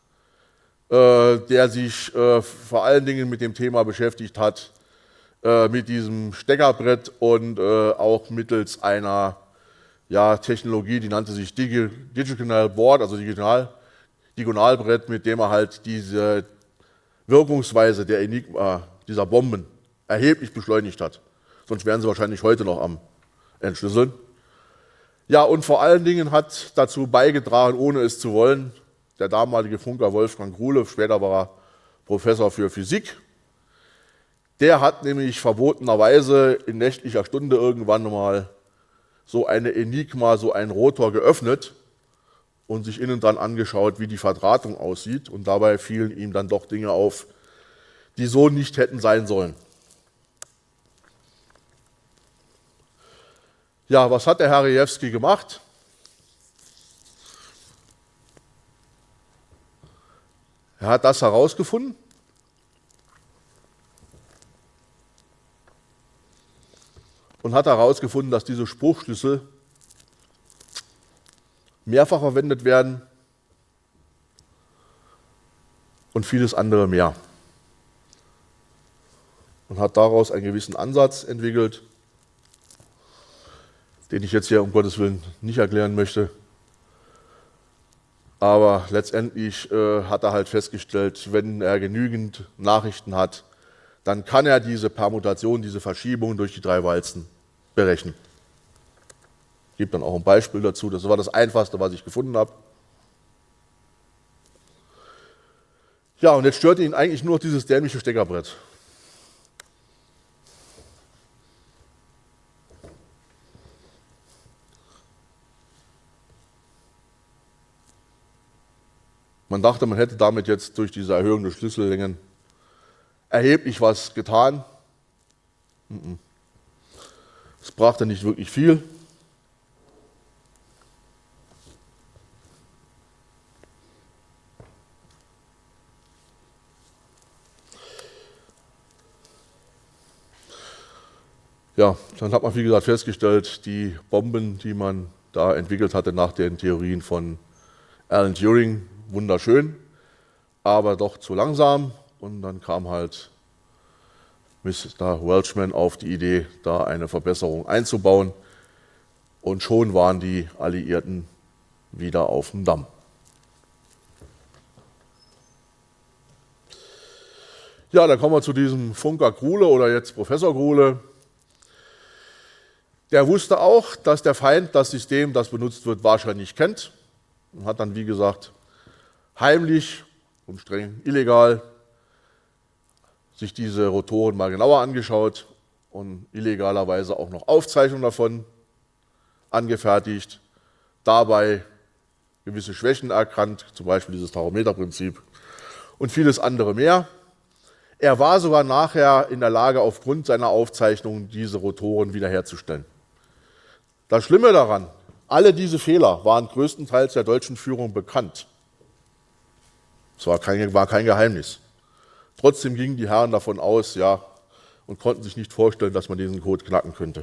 der sich vor allen Dingen mit dem Thema beschäftigt hat, mit diesem Steckerbrett und auch mittels einer Technologie, die nannte sich Digital Board, also Diagonalbrett, mit dem er halt diese Wirkungsweise der Enigma, dieser Bomben, erheblich beschleunigt hat. Sonst wären sie wahrscheinlich heute noch am Entschlüsseln. Ja, und vor allen Dingen hat dazu beigetragen, ohne es zu wollen, der damalige Funker Wolfgang Gruhle, später war er Professor für Physik. Der hat nämlich verbotenerweise in nächtlicher Stunde irgendwann mal so eine Enigma, so einen Rotor geöffnet und sich innen dran angeschaut, wie die Verdrahtung aussieht. Und dabei fielen ihm dann doch Dinge auf, die so nicht hätten sein sollen. Ja, was hat der Herr Rejewski gemacht? Er hat das herausgefunden und hat herausgefunden, dass diese Spruchschlüssel mehrfach verwendet werden und vieles andere mehr. Und hat daraus einen gewissen Ansatz entwickelt, den ich jetzt hier um Gottes Willen nicht erklären möchte. Aber letztendlich hat er halt festgestellt, wenn er genügend Nachrichten hat, dann kann er diese Permutation, diese Verschiebung durch die 3 Walzen berechnen. Ich gebe dann auch ein Beispiel dazu. Das war das Einfachste, was ich gefunden habe. Ja, und jetzt stört ihn eigentlich nur dieses dämliche Steckerbrett. Man dachte, man hätte damit jetzt durch diese Erhöhung der Schlüssellängen erheblich was getan. Es brachte nicht wirklich viel. Ja, dann hat man, wie gesagt, festgestellt, die Bomben, die man da entwickelt hatte nach den Theorien von Alan Turing, wunderschön, aber doch zu langsam. Und dann kam halt Mr. Welchman auf die Idee, da eine Verbesserung einzubauen. Und schon waren die Alliierten wieder auf dem Damm. Ja, dann kommen wir zu diesem Funker Gruhle oder jetzt Professor Gruhle. Der wusste auch, dass der Feind das System, das benutzt wird, wahrscheinlich kennt. Und hat dann, wie gesagt, heimlich und streng illegal sich diese Rotoren mal genauer angeschaut und illegalerweise auch noch Aufzeichnungen davon angefertigt, dabei gewisse Schwächen erkannt, zum Beispiel dieses Tachometerprinzip und vieles andere mehr. Er war sogar nachher in der Lage, aufgrund seiner Aufzeichnungen diese Rotoren wiederherzustellen. Das Schlimme daran, alle diese Fehler waren größtenteils der deutschen Führung bekannt. Es war kein Geheimnis. Trotzdem gingen die Herren davon aus, ja, und konnten sich nicht vorstellen, dass man diesen Code knacken könnte.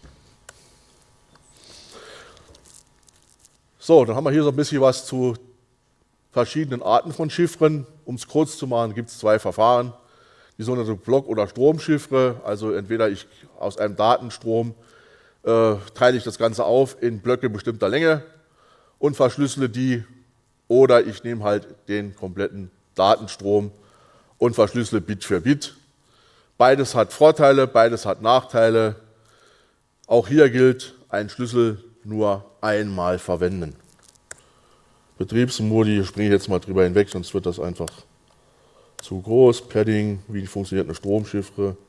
So, dann haben wir hier so ein bisschen was zu verschiedenen Arten von Chiffren. Um es kurz zu machen, gibt es 2 Verfahren. Die sogenannte Block- oder Stromchiffre, also entweder ich aus einem Datenstrom teile ich das Ganze auf in Blöcke bestimmter Länge und verschlüssele die, oder ich nehme halt den kompletten Datenstrom und verschlüssele Bit für Bit. Beides hat Vorteile, beides hat Nachteile. Auch hier gilt, einen Schlüssel nur einmal verwenden. Betriebsmodi, springe ich jetzt mal drüber hinweg, sonst wird das einfach zu groß. Padding, wie funktioniert eine Stromchiffre?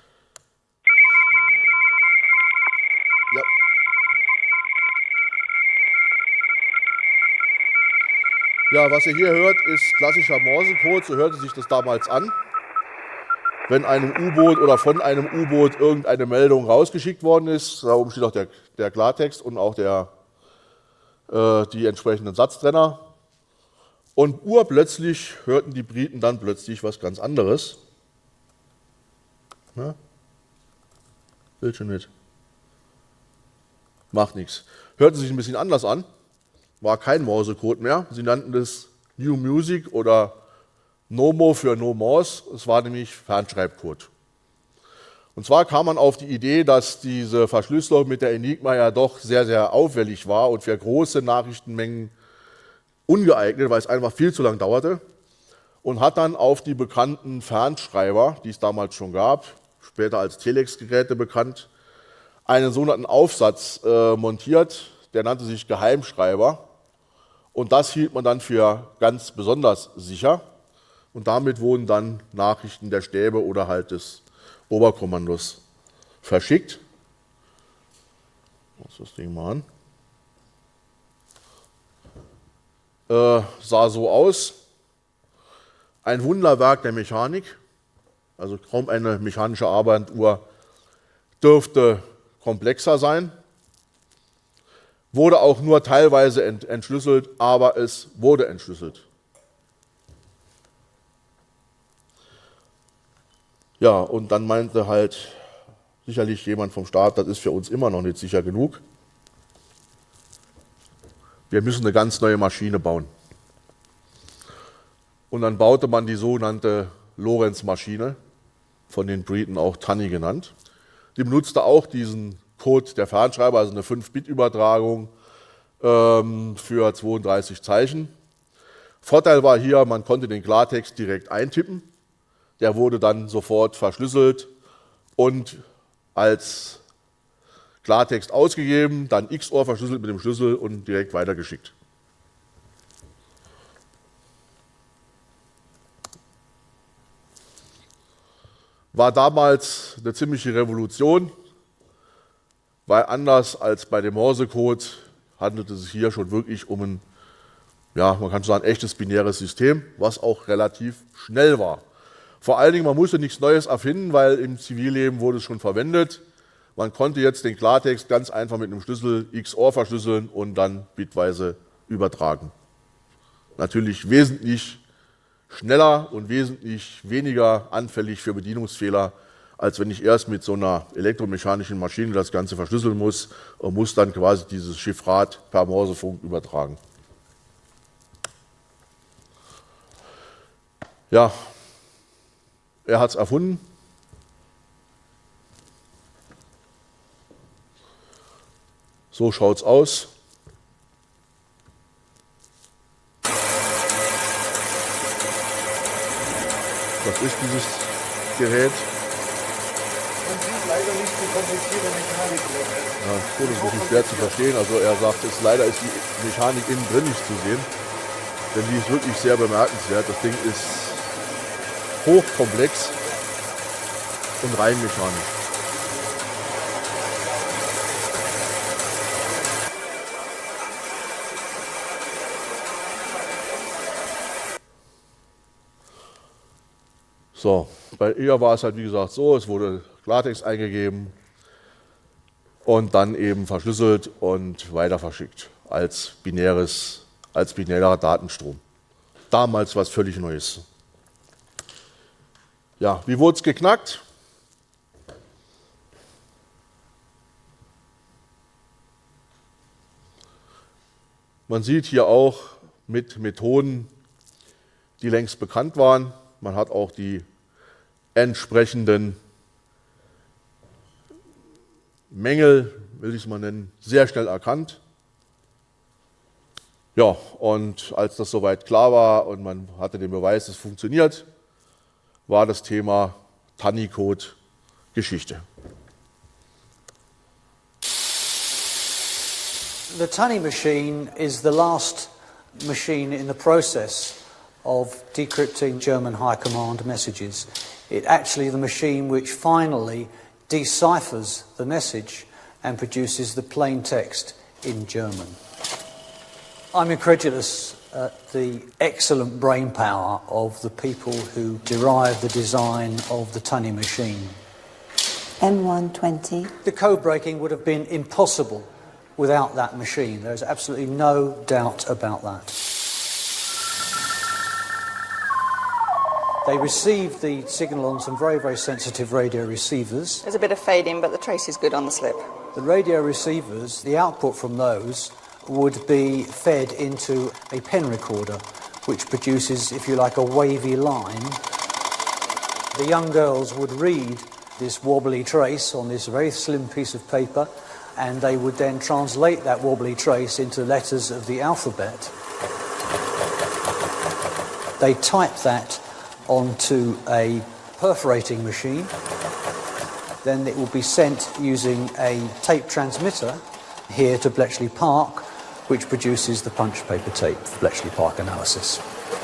Ja. Ja, was ihr hier hört, ist klassischer Morsecode, so hörte sich das damals an. Wenn einem U-Boot oder von einem U-Boot irgendeine Meldung rausgeschickt worden ist, da oben steht auch der Klartext und auch die entsprechenden Satztrenner. Und urplötzlich hörten die Briten dann plötzlich was ganz anderes. Na? Bildschirm nicht. Macht nichts. Hörte sich ein bisschen anders an. War kein Morsecode mehr. Sie nannten das New Music oder NOMO für No Morse. Es war nämlich Fernschreibcode. Und zwar kam man auf die Idee, dass diese Verschlüsselung mit der Enigma ja doch sehr, sehr aufwendig war und für große Nachrichtenmengen ungeeignet, weil es einfach viel zu lang dauerte. Und hat dann auf die bekannten Fernschreiber, die es damals schon gab, später als Telex-Geräte bekannt, einen sogenannten Aufsatz montiert, der nannte sich Geheimschreiber. Und das hielt man dann für ganz besonders sicher. Und damit wurden dann Nachrichten der Stäbe oder halt des Oberkommandos verschickt. Lass das Ding mal an. Sah so aus. Ein Wunderwerk der Mechanik. Also kaum eine mechanische Armbanduhr dürfte komplexer sein. Wurde auch nur teilweise entschlüsselt, aber es wurde entschlüsselt. Ja, und dann meinte halt sicherlich jemand vom Staat, das ist für uns immer noch nicht sicher genug. Wir müssen eine ganz neue Maschine bauen. Und dann baute man die sogenannte Lorenz-Maschine, von den Briten auch Tunny genannt. Die benutzte auch diesen Code der Fernschreiber, also eine 5-Bit-Übertragung für 32 Zeichen. Vorteil war hier, man konnte den Klartext direkt eintippen. Der wurde dann sofort verschlüsselt und als Klartext ausgegeben, dann XOR verschlüsselt mit dem Schlüssel und direkt weitergeschickt. War damals eine ziemliche Revolution, weil anders als bei dem Morsecode handelte es sich hier schon wirklich um ein, ja, man kann sagen, echtes binäres System, was auch relativ schnell war. Vor allen Dingen, man musste nichts Neues erfinden, weil im Zivilleben wurde es schon verwendet. Man konnte jetzt den Klartext ganz einfach mit einem Schlüssel XOR verschlüsseln und dann bitweise übertragen. Natürlich wesentlich schneller und wesentlich weniger anfällig für Bedienungsfehler, als wenn ich erst mit so einer elektromechanischen Maschine das Ganze verschlüsseln muss und muss dann quasi dieses Chiffrat per Morsefunk übertragen. Ja, er hat es erfunden. So schaut es aus. Das ist dieses Gerät. Man sieht leider nicht die komplizierte Mechanik. Ja, das ist ein bisschen schwer zu verstehen. Also er sagt, leider ist die Mechanik innen drin nicht zu sehen. Denn die ist wirklich sehr bemerkenswert. Das Ding ist hochkomplex und rein mechanisch. So, bei ihr war es halt wie gesagt so, es wurde Klartext eingegeben und dann eben verschlüsselt und weiter verschickt als binärer Datenstrom. Damals was völlig Neues. Ja, wie wurde es geknackt? Man sieht hier auch mit Methoden, die längst bekannt waren. Man hat auch die entsprechenden Mängel, will ich es mal nennen, sehr schnell erkannt. Ja, und als das soweit klar war und man hatte den Beweis, es funktioniert, war das Thema Tunny-Code Geschichte. The Tunny machine is the last machine in the process of decrypting German high command messages. It's actually the machine which finally deciphers the message and produces the plain text in German. I'm incredulous at the excellent brain power of the people who derived the design of the Tunny machine. M120. The code breaking would have been impossible without that machine. There's absolutely no doubt about that. They received the signal on some very, very sensitive radio receivers. There's a bit of fading, but the trace is good on the slip. The radio receivers, the output from those would be fed into a pen recorder, which produces, if you like, a wavy line. The young girls would read this wobbly trace on this very slim piece of paper, and they would then translate that wobbly trace into letters of the alphabet. They type that onto a perforating machine. Then it will be sent using a tape transmitter here to Bletchley Park, which produces the punch paper tape for Bletchley Park analysis.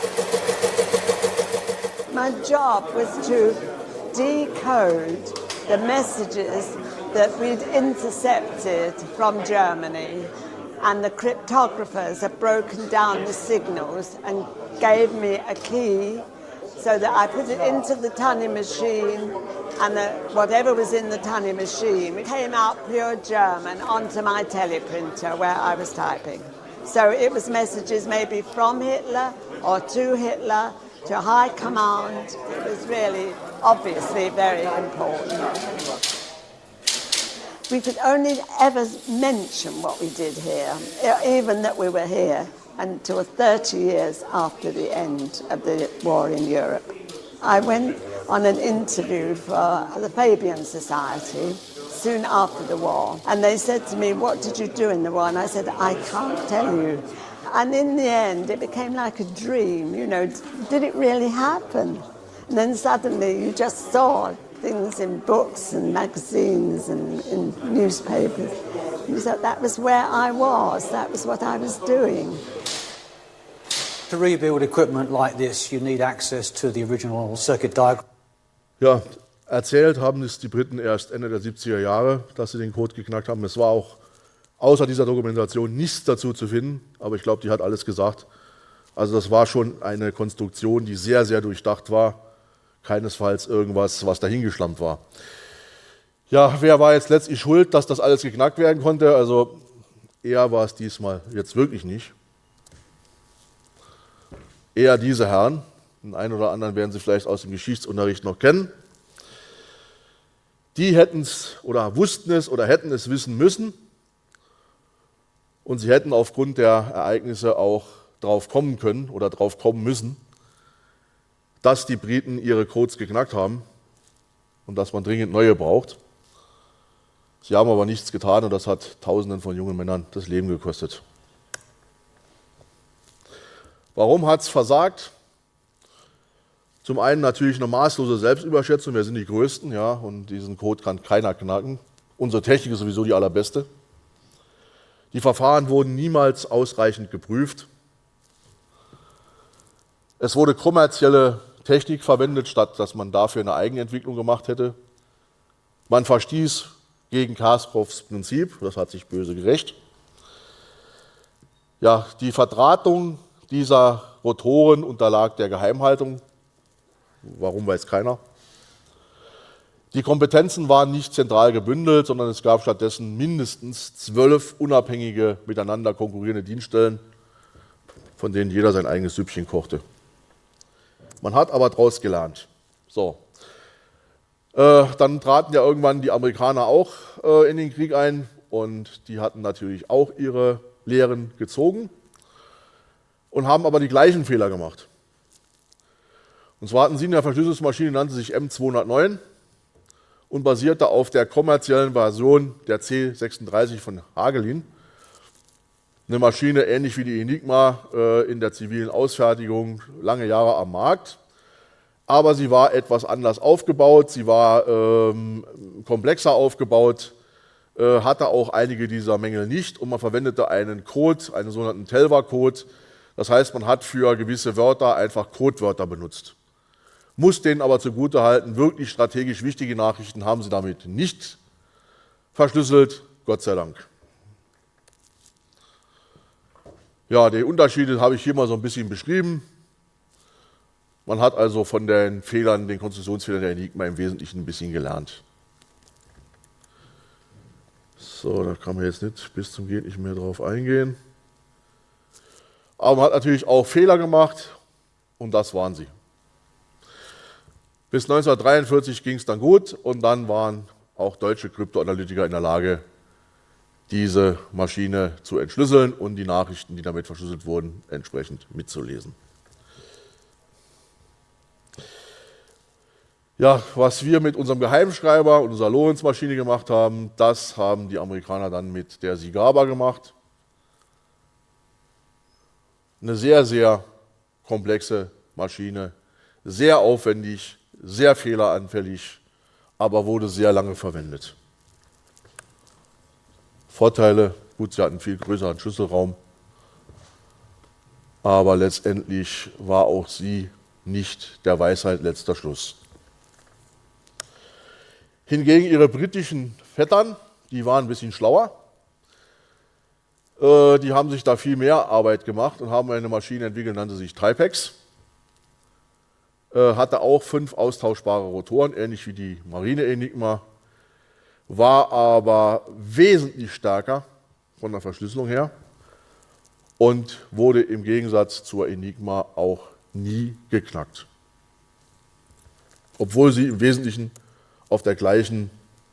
My job was to decode the messages that we'd intercepted from Germany, and the cryptographers had broken down the signals and gave me a key so that I put it into the tunny machine, and whatever was in the tunny machine came out pure German onto my teleprinter where I was typing. So it was messages maybe from Hitler or to Hitler, to high command. It was really, obviously, very important. We could only ever mention what we did here, even that we were here, until 30 years after the end of the war in Europe. I went on an interview for the Fabian Society soon after the war, and they said to me, what did you do in the war? And I said, I can't tell you. And in the end, it became like a dream, you know, did it really happen? And then suddenly you just saw things in books and magazines and in newspapers. You thought that was where I was, that was what I was doing. To rebuild equipment like this, you need access to the original circuit diagram. Ja, erzählt haben es die Briten erst Ende der 70er Jahre, dass sie den Code geknackt haben. Es war auch außer dieser Dokumentation nichts dazu zu finden, aber ich glaube, die hat alles gesagt. Also das war schon eine Konstruktion, die sehr, sehr durchdacht war. Keinesfalls irgendwas, was dahingeschlampt war. Ja, wer war jetzt letztlich schuld, dass das alles geknackt werden konnte? Also er war es diesmal jetzt wirklich nicht. Eher diese Herren. Den einen oder anderen werden Sie vielleicht aus dem Geschichtsunterricht noch kennen. Die hätten es oder wussten es oder hätten es wissen müssen. Und sie hätten aufgrund der Ereignisse auch drauf kommen können oder drauf kommen müssen, dass die Briten ihre Codes geknackt haben und dass man dringend neue braucht. Sie haben aber nichts getan und das hat Tausenden von jungen Männern das Leben gekostet. Warum hat es versagt? Zum einen natürlich eine maßlose Selbstüberschätzung, wir sind die Größten, ja, und diesen Code kann keiner knacken. Unsere Technik ist sowieso die allerbeste. Die Verfahren wurden niemals ausreichend geprüft. Es wurde kommerzielle Technik verwendet, statt dass man dafür eine Eigenentwicklung gemacht hätte. Man verstieß gegen Kasparrovs Prinzip, das hat sich böse gerächt. Ja, die Verdrahtung dieser Rotoren unterlag der Geheimhaltung. Warum, weiß keiner. Die Kompetenzen waren nicht zentral gebündelt, sondern es gab stattdessen mindestens 12 unabhängige, miteinander konkurrierende Dienststellen, von denen jeder sein eigenes Süppchen kochte. Man hat aber daraus gelernt. So. Dann traten ja irgendwann die Amerikaner auch in den Krieg ein und die hatten natürlich auch ihre Lehren gezogen und haben aber die gleichen Fehler gemacht. Und zwar hatten sie eine Verschlüsselungsmaschine, die nannte sich M209 und basierte auf der kommerziellen Version der C36 von Hagelin. Eine Maschine ähnlich wie die Enigma in der zivilen Ausfertigung, lange Jahre am Markt. Aber sie war etwas anders aufgebaut, sie war komplexer aufgebaut, hatte auch einige dieser Mängel nicht und man verwendete einen Code, einen sogenannten Telva-Code. Das heißt, man hat für gewisse Wörter einfach Codewörter benutzt. Muss denen aber zugutehalten, wirklich strategisch wichtige Nachrichten haben sie damit nicht verschlüsselt, Gott sei Dank. Ja, die Unterschiede habe ich hier mal so ein bisschen beschrieben. Man hat also von den Fehlern, den Konstruktionsfehlern der Enigma im Wesentlichen ein bisschen gelernt. So, da kann man jetzt nicht bis zum Geht nicht mehr drauf eingehen. Aber man hat natürlich auch Fehler gemacht und das waren sie. Bis 1943 ging es dann gut und dann waren auch deutsche Kryptoanalytiker in der Lage, diese Maschine zu entschlüsseln und die Nachrichten, die damit verschlüsselt wurden, entsprechend mitzulesen. Ja, was wir mit unserem Geheimschreiber und unserer Lorentz-Maschine gemacht haben, das haben die Amerikaner dann mit der Sigaba gemacht. Eine sehr, sehr komplexe Maschine, sehr aufwendig, sehr fehleranfällig, aber wurde sehr lange verwendet. Vorteile, gut, sie hatten einen viel größeren Schlüsselraum, aber letztendlich war auch sie nicht der Weisheit letzter Schluss. Hingegen ihre britischen Vettern, die waren ein bisschen schlauer. Die haben sich da viel mehr Arbeit gemacht und haben eine Maschine entwickelt, nannte sich Tripex. hatte auch 5 austauschbare Rotoren, ähnlich wie die Marine Enigma, war aber wesentlich stärker von der Verschlüsselung her und wurde im Gegensatz zur Enigma auch nie geknackt. Obwohl sie im Wesentlichen auf der gleichen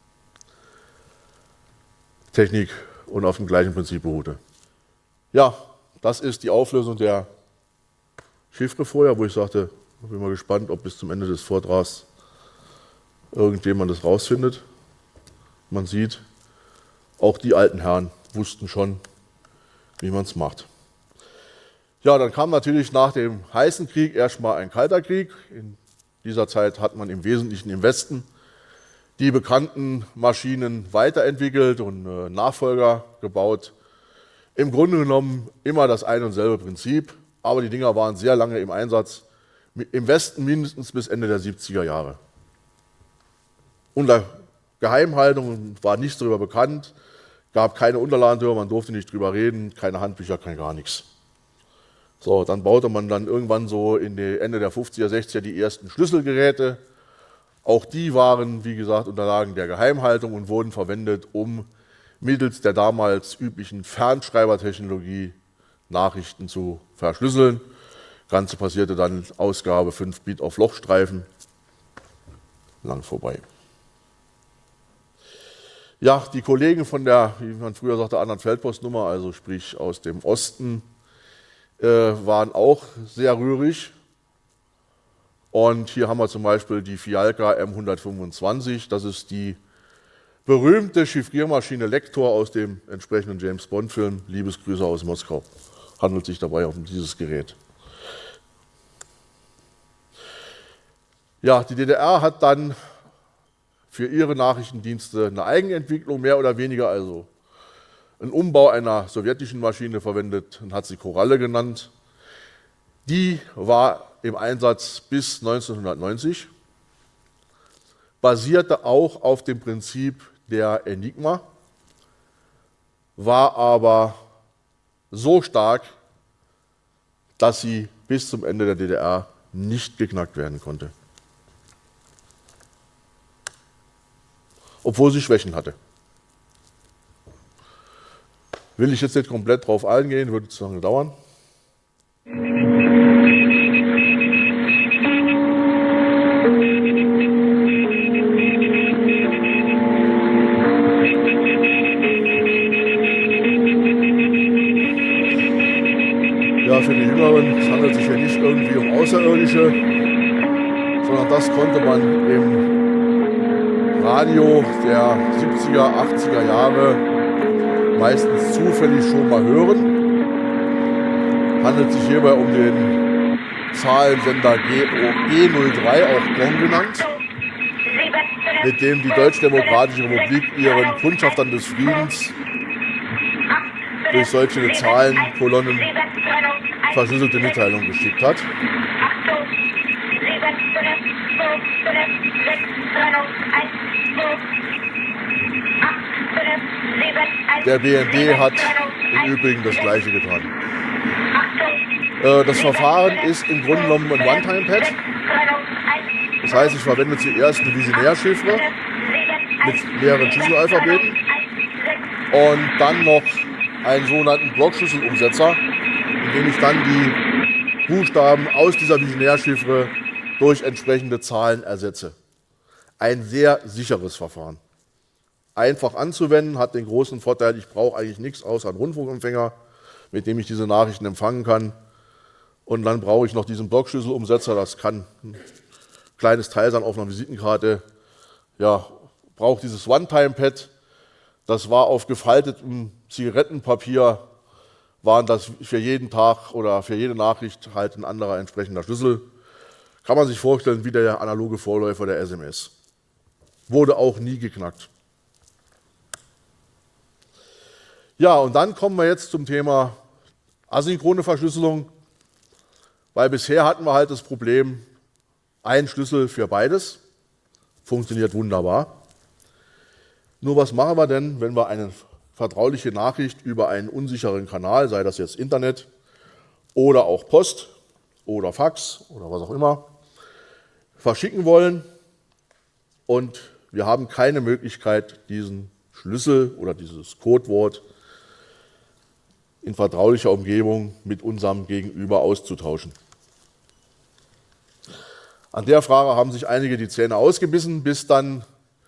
Technik und auf dem gleichen Prinzip beruhte. Ja, das ist die Auflösung der Chiffre vorher, wo ich sagte, ich bin mal gespannt, ob bis zum Ende des Vortrags irgendjemand das rausfindet. Man sieht, auch die alten Herren wussten schon, wie man es macht. Ja, dann kam natürlich nach dem heißen Krieg erstmal ein kalter Krieg. In dieser Zeit hat man im Wesentlichen im Westen die bekannten Maschinen weiterentwickelt und Nachfolger gebaut. Im Grunde genommen immer das ein und selbe Prinzip, aber die Dinger waren sehr lange im Einsatz, im Westen mindestens bis Ende der 70er Jahre. Unter Geheimhaltung war nichts darüber bekannt, gab keine Unterlagen darüber, man durfte nicht drüber reden, keine Handbücher, kein gar nichts. So, dann baute man dann irgendwann so Ende der 50er, 60er die ersten Schlüsselgeräte. Auch die waren, wie gesagt, Unterlagen der Geheimhaltung und wurden verwendet, um mittels der damals üblichen Fernschreibertechnologie Nachrichten zu verschlüsseln. Das Ganze passierte dann Ausgabe 5 Bit auf Lochstreifen. Lang vorbei. Ja, die Kollegen von der, wie man früher sagte, anderen Feldpostnummer, also sprich aus dem Osten, waren auch sehr rührig. Und hier haben wir zum Beispiel die Fialka M125. Das ist die berühmte Chiffriermaschine Lektor aus dem entsprechenden James-Bond-Film. Liebesgrüße aus Moskau. Handelt sich dabei um dieses Gerät. Ja, die DDR hat dann für ihre Nachrichtendienste eine Eigenentwicklung, mehr oder weniger, also einen Umbau einer sowjetischen Maschine verwendet und hat sie Koralle genannt. Die war im Einsatz bis 1990, basierte auch auf dem Prinzip der Enigma, war aber so stark, dass sie bis zum Ende der DDR nicht geknackt werden konnte. Obwohl sie Schwächen hatte. Will ich jetzt nicht komplett drauf eingehen, würde zu lange dauern. Ja, für die Jüngeren, es handelt sich ja nicht irgendwie um Außerirdische, sondern das konnte man im Radio der 70er, 80er Jahre meistens zufällig schon mal hören. Handelt sich hierbei um den Zahlensender G03, auch GONG genannt, mit dem die Deutsch-Demokratische Republik ihren Kundschaftern des Friedens durch solche Zahlenkolonnen verschlüsselte Mitteilungen geschickt hat. Der BND hat im Übrigen das Gleiche getan. Das Verfahren ist im Grunde genommen ein One-Time-Pad. Das heißt, ich verwende zuerst eine Visionärchiffre mit mehreren Schlüsselalphabeten und dann noch einen sogenannten Blockschlüsselumsetzer, in dem ich dann die Buchstaben aus dieser Visionärchiffre durch entsprechende Zahlen ersetze. Ein sehr sicheres Verfahren. Einfach anzuwenden, hat den großen Vorteil, ich brauche eigentlich nichts außer einen Rundfunkempfänger, mit dem ich diese Nachrichten empfangen kann. Und dann brauche ich noch diesen Blockschlüsselumsetzer, das kann ein kleines Teil sein auf einer Visitenkarte. Ja, braucht dieses One-Time-Pad, das war auf gefaltetem Zigarettenpapier, waren das für jeden Tag oder für jede Nachricht halt ein anderer entsprechender Schlüssel. Kann man sich vorstellen, wie der analoge Vorläufer der SMS. Wurde auch nie geknackt. Ja, und dann kommen wir jetzt zum Thema asynchrone Verschlüsselung, weil bisher hatten wir halt das Problem, ein Schlüssel für beides, funktioniert wunderbar. Nur was machen wir denn, wenn wir eine vertrauliche Nachricht über einen unsicheren Kanal, sei das jetzt Internet oder auch Post oder Fax oder was auch immer, verschicken wollen und wir haben keine Möglichkeit, diesen Schlüssel oder dieses Codewort in vertraulicher Umgebung mit unserem Gegenüber auszutauschen. An der Frage haben sich einige die Zähne ausgebissen, bis dann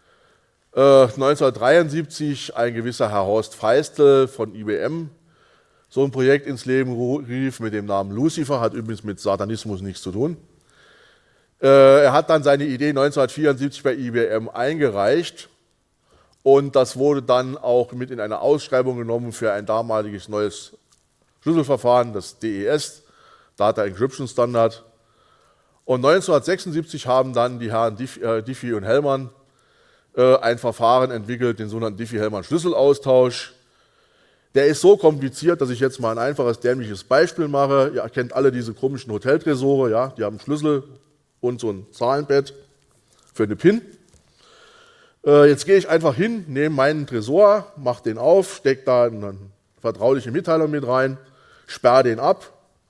1973 ein gewisser Herr Horst Feistel von IBM so ein Projekt ins Leben rief mit dem Namen Lucifer, hat übrigens mit Satanismus nichts zu tun. Er hat dann seine Idee 1974 bei IBM eingereicht und das wurde dann auch mit in eine Ausschreibung genommen für ein damaliges neues Schlüsselverfahren, das DES, Data Encryption Standard. Und 1976 haben dann die Herren Diffie und Hellman ein Verfahren entwickelt, den sogenannten Diffie-Hellman-Schlüsselaustausch. Der ist so kompliziert, dass ich jetzt mal ein einfaches, dämliches Beispiel mache. Ihr kennt alle diese komischen Hoteltresore, ja? Die haben einen Schlüssel und so ein Zahlenbett für eine PIN. Jetzt gehe ich einfach hin, nehme meinen Tresor, mache den auf, stecke da eine vertrauliche Mitteilung mit rein, sperre den ab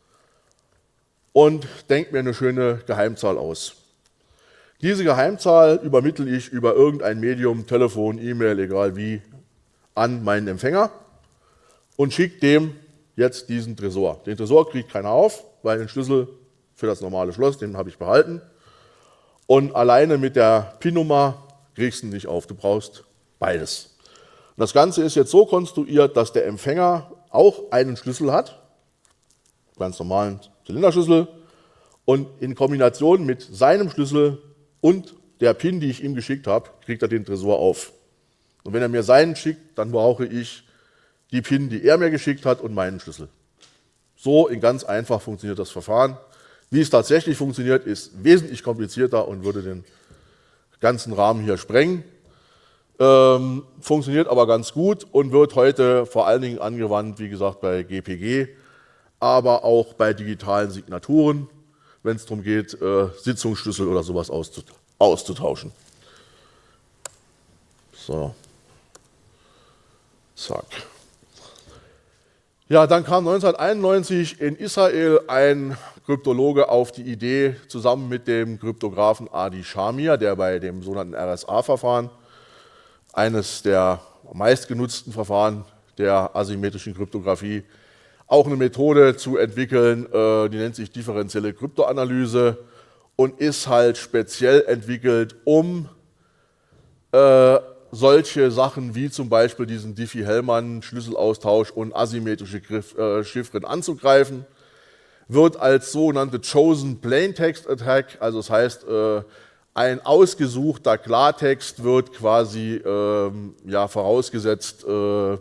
und denke mir eine schöne Geheimzahl aus. Diese Geheimzahl übermittle ich über irgendein Medium, Telefon, E-Mail, egal wie, an meinen Empfänger und schicke dem jetzt diesen Tresor. Den Tresor kriegt keiner auf, weil den Schlüssel für das normale Schloss, den habe ich behalten. Und alleine mit der PIN-Nummer kriegst du ihn nicht auf, du brauchst beides. Und das Ganze ist jetzt so konstruiert, dass der Empfänger auch einen Schlüssel hat, ganz normalen Zylinderschlüssel, und in Kombination mit seinem Schlüssel und der PIN, die ich ihm geschickt habe, kriegt er den Tresor auf. Und wenn er mir seinen schickt, dann brauche ich die PIN, die er mir geschickt hat und meinen Schlüssel. So in ganz einfach funktioniert das Verfahren. Wie es tatsächlich funktioniert, ist wesentlich komplizierter und würde den ganzen Rahmen hier sprengen. Funktioniert aber ganz gut und wird heute vor allen Dingen angewandt, wie gesagt, bei GPG, aber auch bei digitalen Signaturen, wenn es darum geht, Sitzungsschlüssel oder sowas auszutauschen. So. Zack. Ja, dann kam 1991 in Israel ein Kryptologe auf die Idee, zusammen mit dem Kryptografen Adi Shamir, der bei dem sogenannten RSA-Verfahren, eines der meistgenutzten Verfahren der asymmetrischen Kryptographie, auch eine Methode zu entwickeln, die nennt sich differenzielle Kryptoanalyse und ist halt speziell entwickelt, um solche Sachen wie zum Beispiel diesen Diffie-Hellman-Schlüsselaustausch und asymmetrische Chiffren anzugreifen. Wird als sogenannte Chosen Plaintext Attack, also das heißt, ein ausgesuchter Klartext wird quasi vorausgesetzt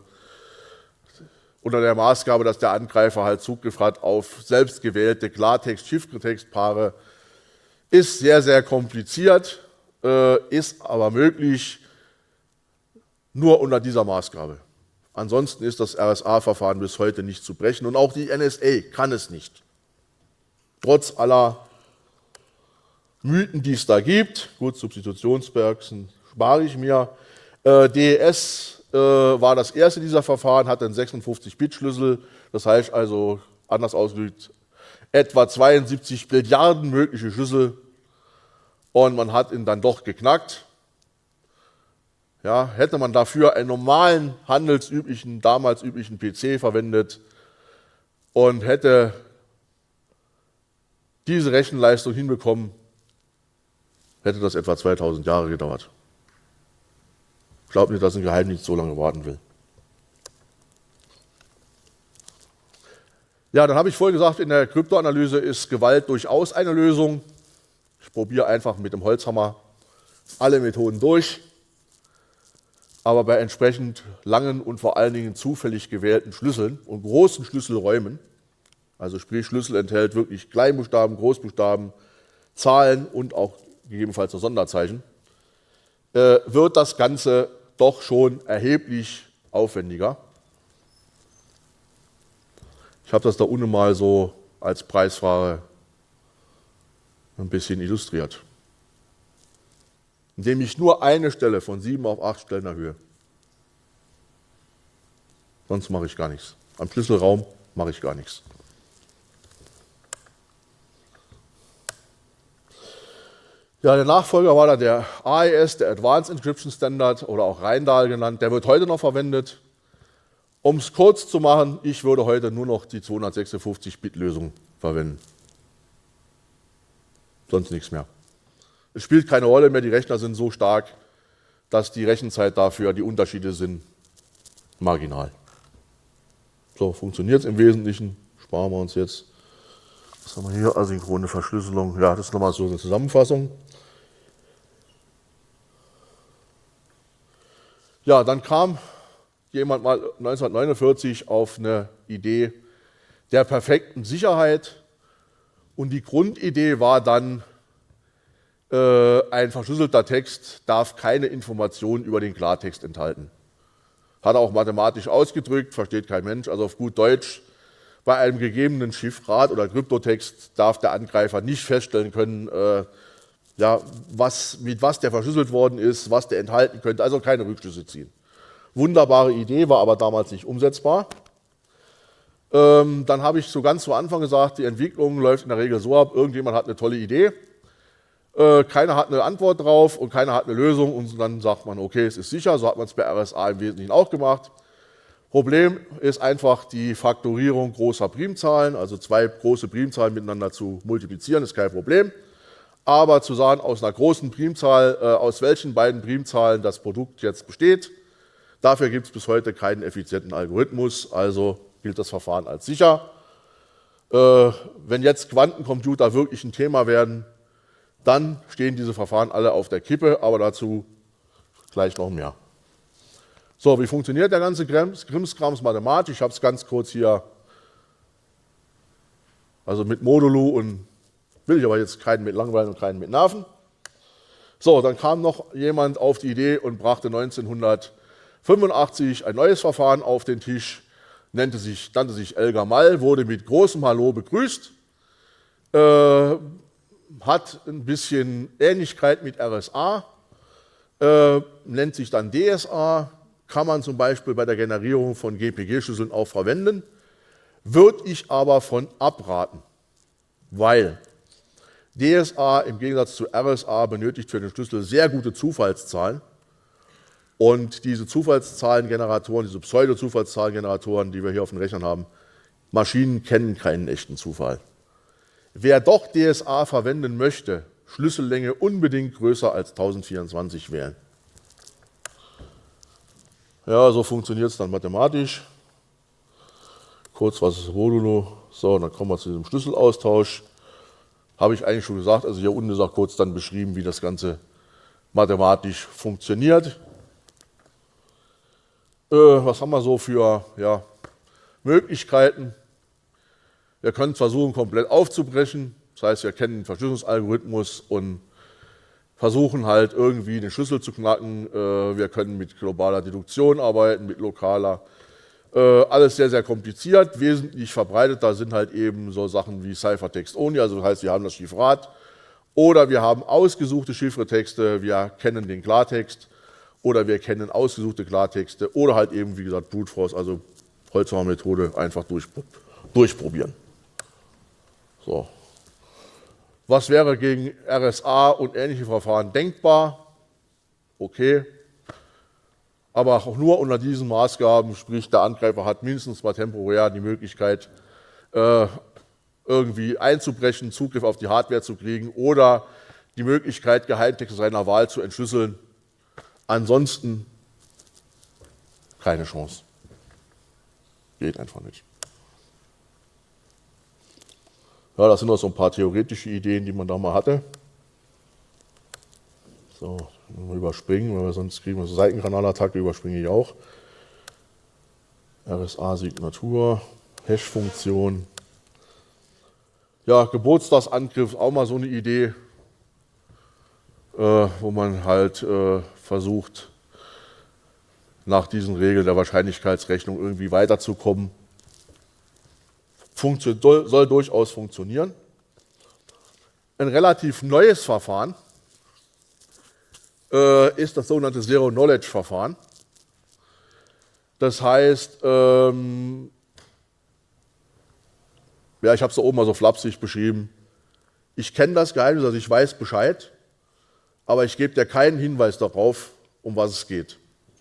unter der Maßgabe, dass der Angreifer halt Zugriff hat auf selbstgewählte Klartext-Chiffretextpaare. Ist sehr, sehr kompliziert, ist aber möglich nur unter dieser Maßgabe. Ansonsten ist das RSA-Verfahren bis heute nicht zu brechen und auch die NSA kann es nicht. Trotz aller Mythen, die es da gibt, gut, Substitutionsbergsen spare ich mir. DES war das erste dieser Verfahren, hatte einen 56-Bit-Schlüssel, das heißt also, anders ausgedrückt, etwa 72 Billiarden mögliche Schlüssel und man hat ihn dann doch geknackt. Ja, hätte man dafür einen normalen, handelsüblichen, damals üblichen PC verwendet und hätte diese Rechenleistung hinbekommen, hätte das etwa 2000 Jahre gedauert. Ich glaube nicht, dass ein Geheimdienst so lange warten will. Ja, dann habe ich vorhin gesagt, in der Kryptoanalyse ist Gewalt durchaus eine Lösung. Ich probiere einfach mit dem Holzhammer alle Methoden durch. Aber bei entsprechend langen und vor allen Dingen zufällig gewählten Schlüsseln und großen Schlüsselräumen, also sprich Schlüssel enthält wirklich Kleinbuchstaben, Großbuchstaben, Zahlen und auch gegebenenfalls so Sonderzeichen, wird das Ganze doch schon erheblich aufwendiger. Ich habe das da unten mal so als Preisfrage ein bisschen illustriert, indem ich nur eine Stelle von 7 auf 8 Stellen erhöhe. Sonst mache ich gar nichts. Am Schlüsselraum mache ich gar nichts. Ja, der Nachfolger war dann der AES, der Advanced Encryption Standard oder auch Rheindal genannt. Der wird heute noch verwendet. Um es kurz zu machen, ich würde heute nur noch die 256-Bit-Lösung verwenden. Sonst nichts mehr. Es spielt keine Rolle mehr, die Rechner sind so stark, dass die Rechenzeit dafür, die Unterschiede sind marginal. So, funktioniert es im Wesentlichen. Sparen wir uns jetzt. Was haben wir hier? Asynchrone Verschlüsselung. Ja, das ist nochmal so eine Zusammenfassung. Ja, dann kam jemand mal 1949 auf eine Idee der perfekten Sicherheit und die Grundidee war dann, ein verschlüsselter Text darf keine Informationen über den Klartext enthalten. Hat er auch mathematisch ausgedrückt, versteht kein Mensch, also auf gut Deutsch, bei einem gegebenen Chiffrat oder Kryptotext darf der Angreifer nicht feststellen können, ja, mit was der verschlüsselt worden ist, was der enthalten könnte, also keine Rückschlüsse ziehen. Wunderbare Idee, war aber damals nicht umsetzbar. Dann habe ich so ganz zu Anfang gesagt, die Entwicklung läuft in der Regel so ab, irgendjemand hat eine tolle Idee, keiner hat eine Antwort drauf und keiner hat eine Lösung und dann sagt man, okay, es ist sicher, so hat man es bei RSA im Wesentlichen auch gemacht. Problem ist einfach die Faktorierung großer Primzahlen, also zwei große Primzahlen miteinander zu multiplizieren, ist kein Problem. Aber zu sagen, aus einer großen Primzahl, aus welchen beiden Primzahlen das Produkt jetzt besteht, dafür gibt es bis heute keinen effizienten Algorithmus, also gilt das Verfahren als sicher. Wenn jetzt Quantencomputer wirklich ein Thema werden, dann stehen diese Verfahren alle auf der Kippe, aber dazu gleich noch mehr. So, wie funktioniert der ganze Krimskrams mathematisch? Ich habe es ganz kurz hier, also mit Modulo und will ich aber jetzt keinen mit langweilen und keinen mit nerven. So, dann kam noch jemand auf die Idee und brachte 1985 ein neues Verfahren auf den Tisch, nannte sich El-Gamal, wurde mit großem Hallo begrüßt, hat ein bisschen Ähnlichkeit mit RSA, nennt sich dann DSA, kann man zum Beispiel bei der Generierung von GPG-Schlüsseln auch verwenden, würde ich aber von abraten, weil DSA im Gegensatz zu RSA benötigt für den Schlüssel sehr gute Zufallszahlen und diese Zufallszahlengeneratoren, diese Pseudo-Zufallszahlengeneratoren, die wir hier auf den Rechnern haben, Maschinen kennen keinen echten Zufall. Wer doch DSA verwenden möchte, Schlüssellänge unbedingt größer als 1024 wählen. Ja, so funktioniert es dann mathematisch. Kurz, was ist Modulo? So, dann kommen wir zu diesem Schlüsselaustausch. Habe ich eigentlich schon gesagt, also hier unten ist auch kurz dann beschrieben, wie das Ganze mathematisch funktioniert. Was haben wir so für Möglichkeiten? Wir können versuchen, komplett aufzubrechen. Das heißt, wir kennen den Verschlüsselungsalgorithmus und versuchen halt irgendwie den Schlüssel zu knacken. Wir können mit globaler Deduktion arbeiten, mit lokaler. Alles sehr, sehr kompliziert. Wesentlich verbreiteter sind halt eben so Sachen wie Ciphertext Only, also das heißt, wir haben das Chiffrat. Oder wir haben ausgesuchte Chiffretexte, wir kennen den Klartext. Oder wir kennen ausgesuchte Klartexte. Oder halt eben, wie gesagt, Brute Force, also Holzhammer-Methode, einfach durchprobieren. So. Was wäre gegen RSA und ähnliche Verfahren denkbar? Okay. Aber auch nur unter diesen Maßgaben, sprich der Angreifer hat mindestens mal temporär die Möglichkeit, irgendwie einzubrechen, Zugriff auf die Hardware zu kriegen oder die Möglichkeit, Geheimtexte seiner Wahl zu entschlüsseln. Ansonsten keine Chance. Geht einfach nicht. Ja, das sind noch so ein paar theoretische Ideen, die man da mal hatte. So, überspringen, weil wir sonst kriegen wir so Seitenkanalattacke, überspringe ich auch. RSA-Signatur, Hash-Funktion. Ja, Geburtstagsangriff, auch mal so eine Idee, wo man halt versucht, nach diesen Regeln der Wahrscheinlichkeitsrechnung irgendwie weiterzukommen. Soll durchaus funktionieren. Ein relativ neues Verfahren ist das sogenannte Zero-Knowledge-Verfahren. Das heißt, ich habe es da oben mal so flapsig beschrieben, ich kenne das Geheimnis, also ich weiß Bescheid, aber ich gebe dir keinen Hinweis darauf, um was es geht.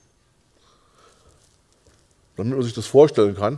Damit man sich das vorstellen kann.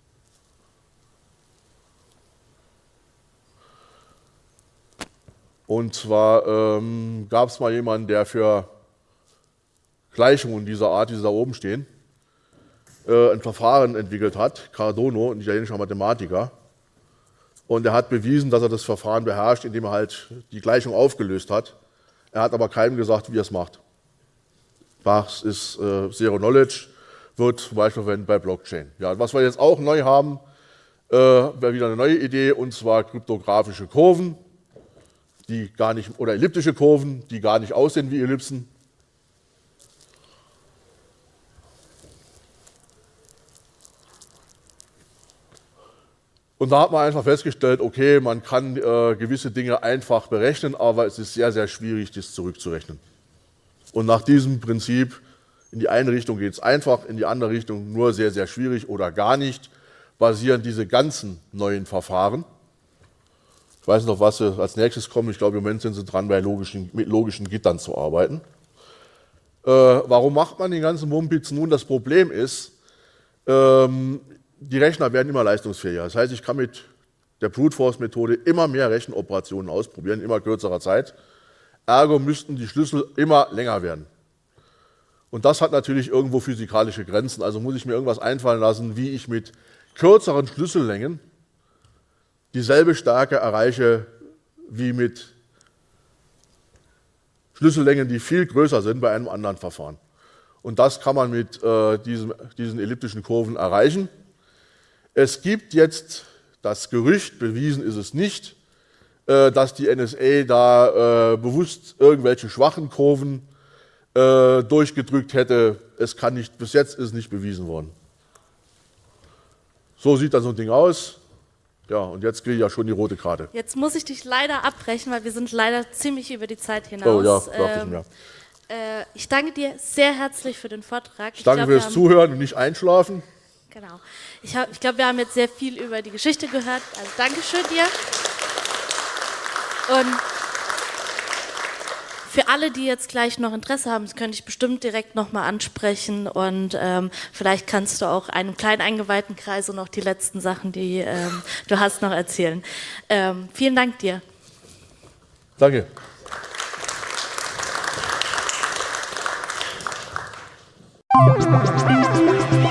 Und zwar gab es mal jemanden, der für Gleichungen dieser Art, die da oben stehen, ein Verfahren entwickelt hat, Cardano, ein italienischer Mathematiker. Und er hat bewiesen, dass er das Verfahren beherrscht, indem er halt die Gleichung aufgelöst hat. Er hat aber keinem gesagt, wie er es macht. Das ist Zero Knowledge, wird zum Beispiel verwendet bei Blockchain. Ja, was wir jetzt auch neu haben, wäre wieder eine neue Idee, und zwar kryptografische Kurven, die gar nicht, oder elliptische Kurven, die gar nicht aussehen wie Ellipsen. Und da hat man einfach festgestellt, okay, man kann gewisse Dinge einfach berechnen, aber es ist sehr, sehr schwierig, das zurückzurechnen. Und nach diesem Prinzip, in die eine Richtung geht es einfach, in die andere Richtung nur sehr, sehr schwierig oder gar nicht, basieren diese ganzen neuen Verfahren. Ich weiß noch, was als nächstes kommt. Ich glaube, im Moment sind sie dran, mit logischen Gittern zu arbeiten. Warum macht man den ganzen Mumpitz? Nun, das Problem ist, die Rechner werden immer leistungsfähiger. Das heißt, ich kann mit der Brute Force Methode immer mehr Rechenoperationen ausprobieren, in immer kürzerer Zeit. Ergo müssten die Schlüssel immer länger werden. Und das hat natürlich irgendwo physikalische Grenzen. Also muss ich mir irgendwas einfallen lassen, wie ich mit kürzeren Schlüssellängen dieselbe Stärke erreiche wie mit Schlüssellängen, die viel größer sind bei einem anderen Verfahren. Und das kann man mit diesen elliptischen Kurven erreichen. Es gibt jetzt das Gerücht, bewiesen ist es nicht, dass die NSA da bewusst irgendwelche schwachen Kurven durchgedrückt hätte. Bis jetzt ist es nicht bewiesen worden. So sieht dann so ein Ding aus. Ja, und jetzt kriege ich ja schon die rote Karte. Jetzt muss ich dich leider abbrechen, weil wir sind leider ziemlich über die Zeit hinaus. Oh ja, dachte ich mir. Ich danke dir sehr herzlich für den Vortrag. Ich danke fürs Zuhören und nicht einschlafen. Genau. Ich glaube, wir haben jetzt sehr viel über die Geschichte gehört. Also Dankeschön dir. Und für alle, die jetzt gleich noch Interesse haben, das könnte ich bestimmt direkt nochmal ansprechen. Und vielleicht kannst du auch einem kleinen eingeweihten Kreis und noch die letzten Sachen, die du hast, noch erzählen. Vielen Dank dir. Danke. Thank you.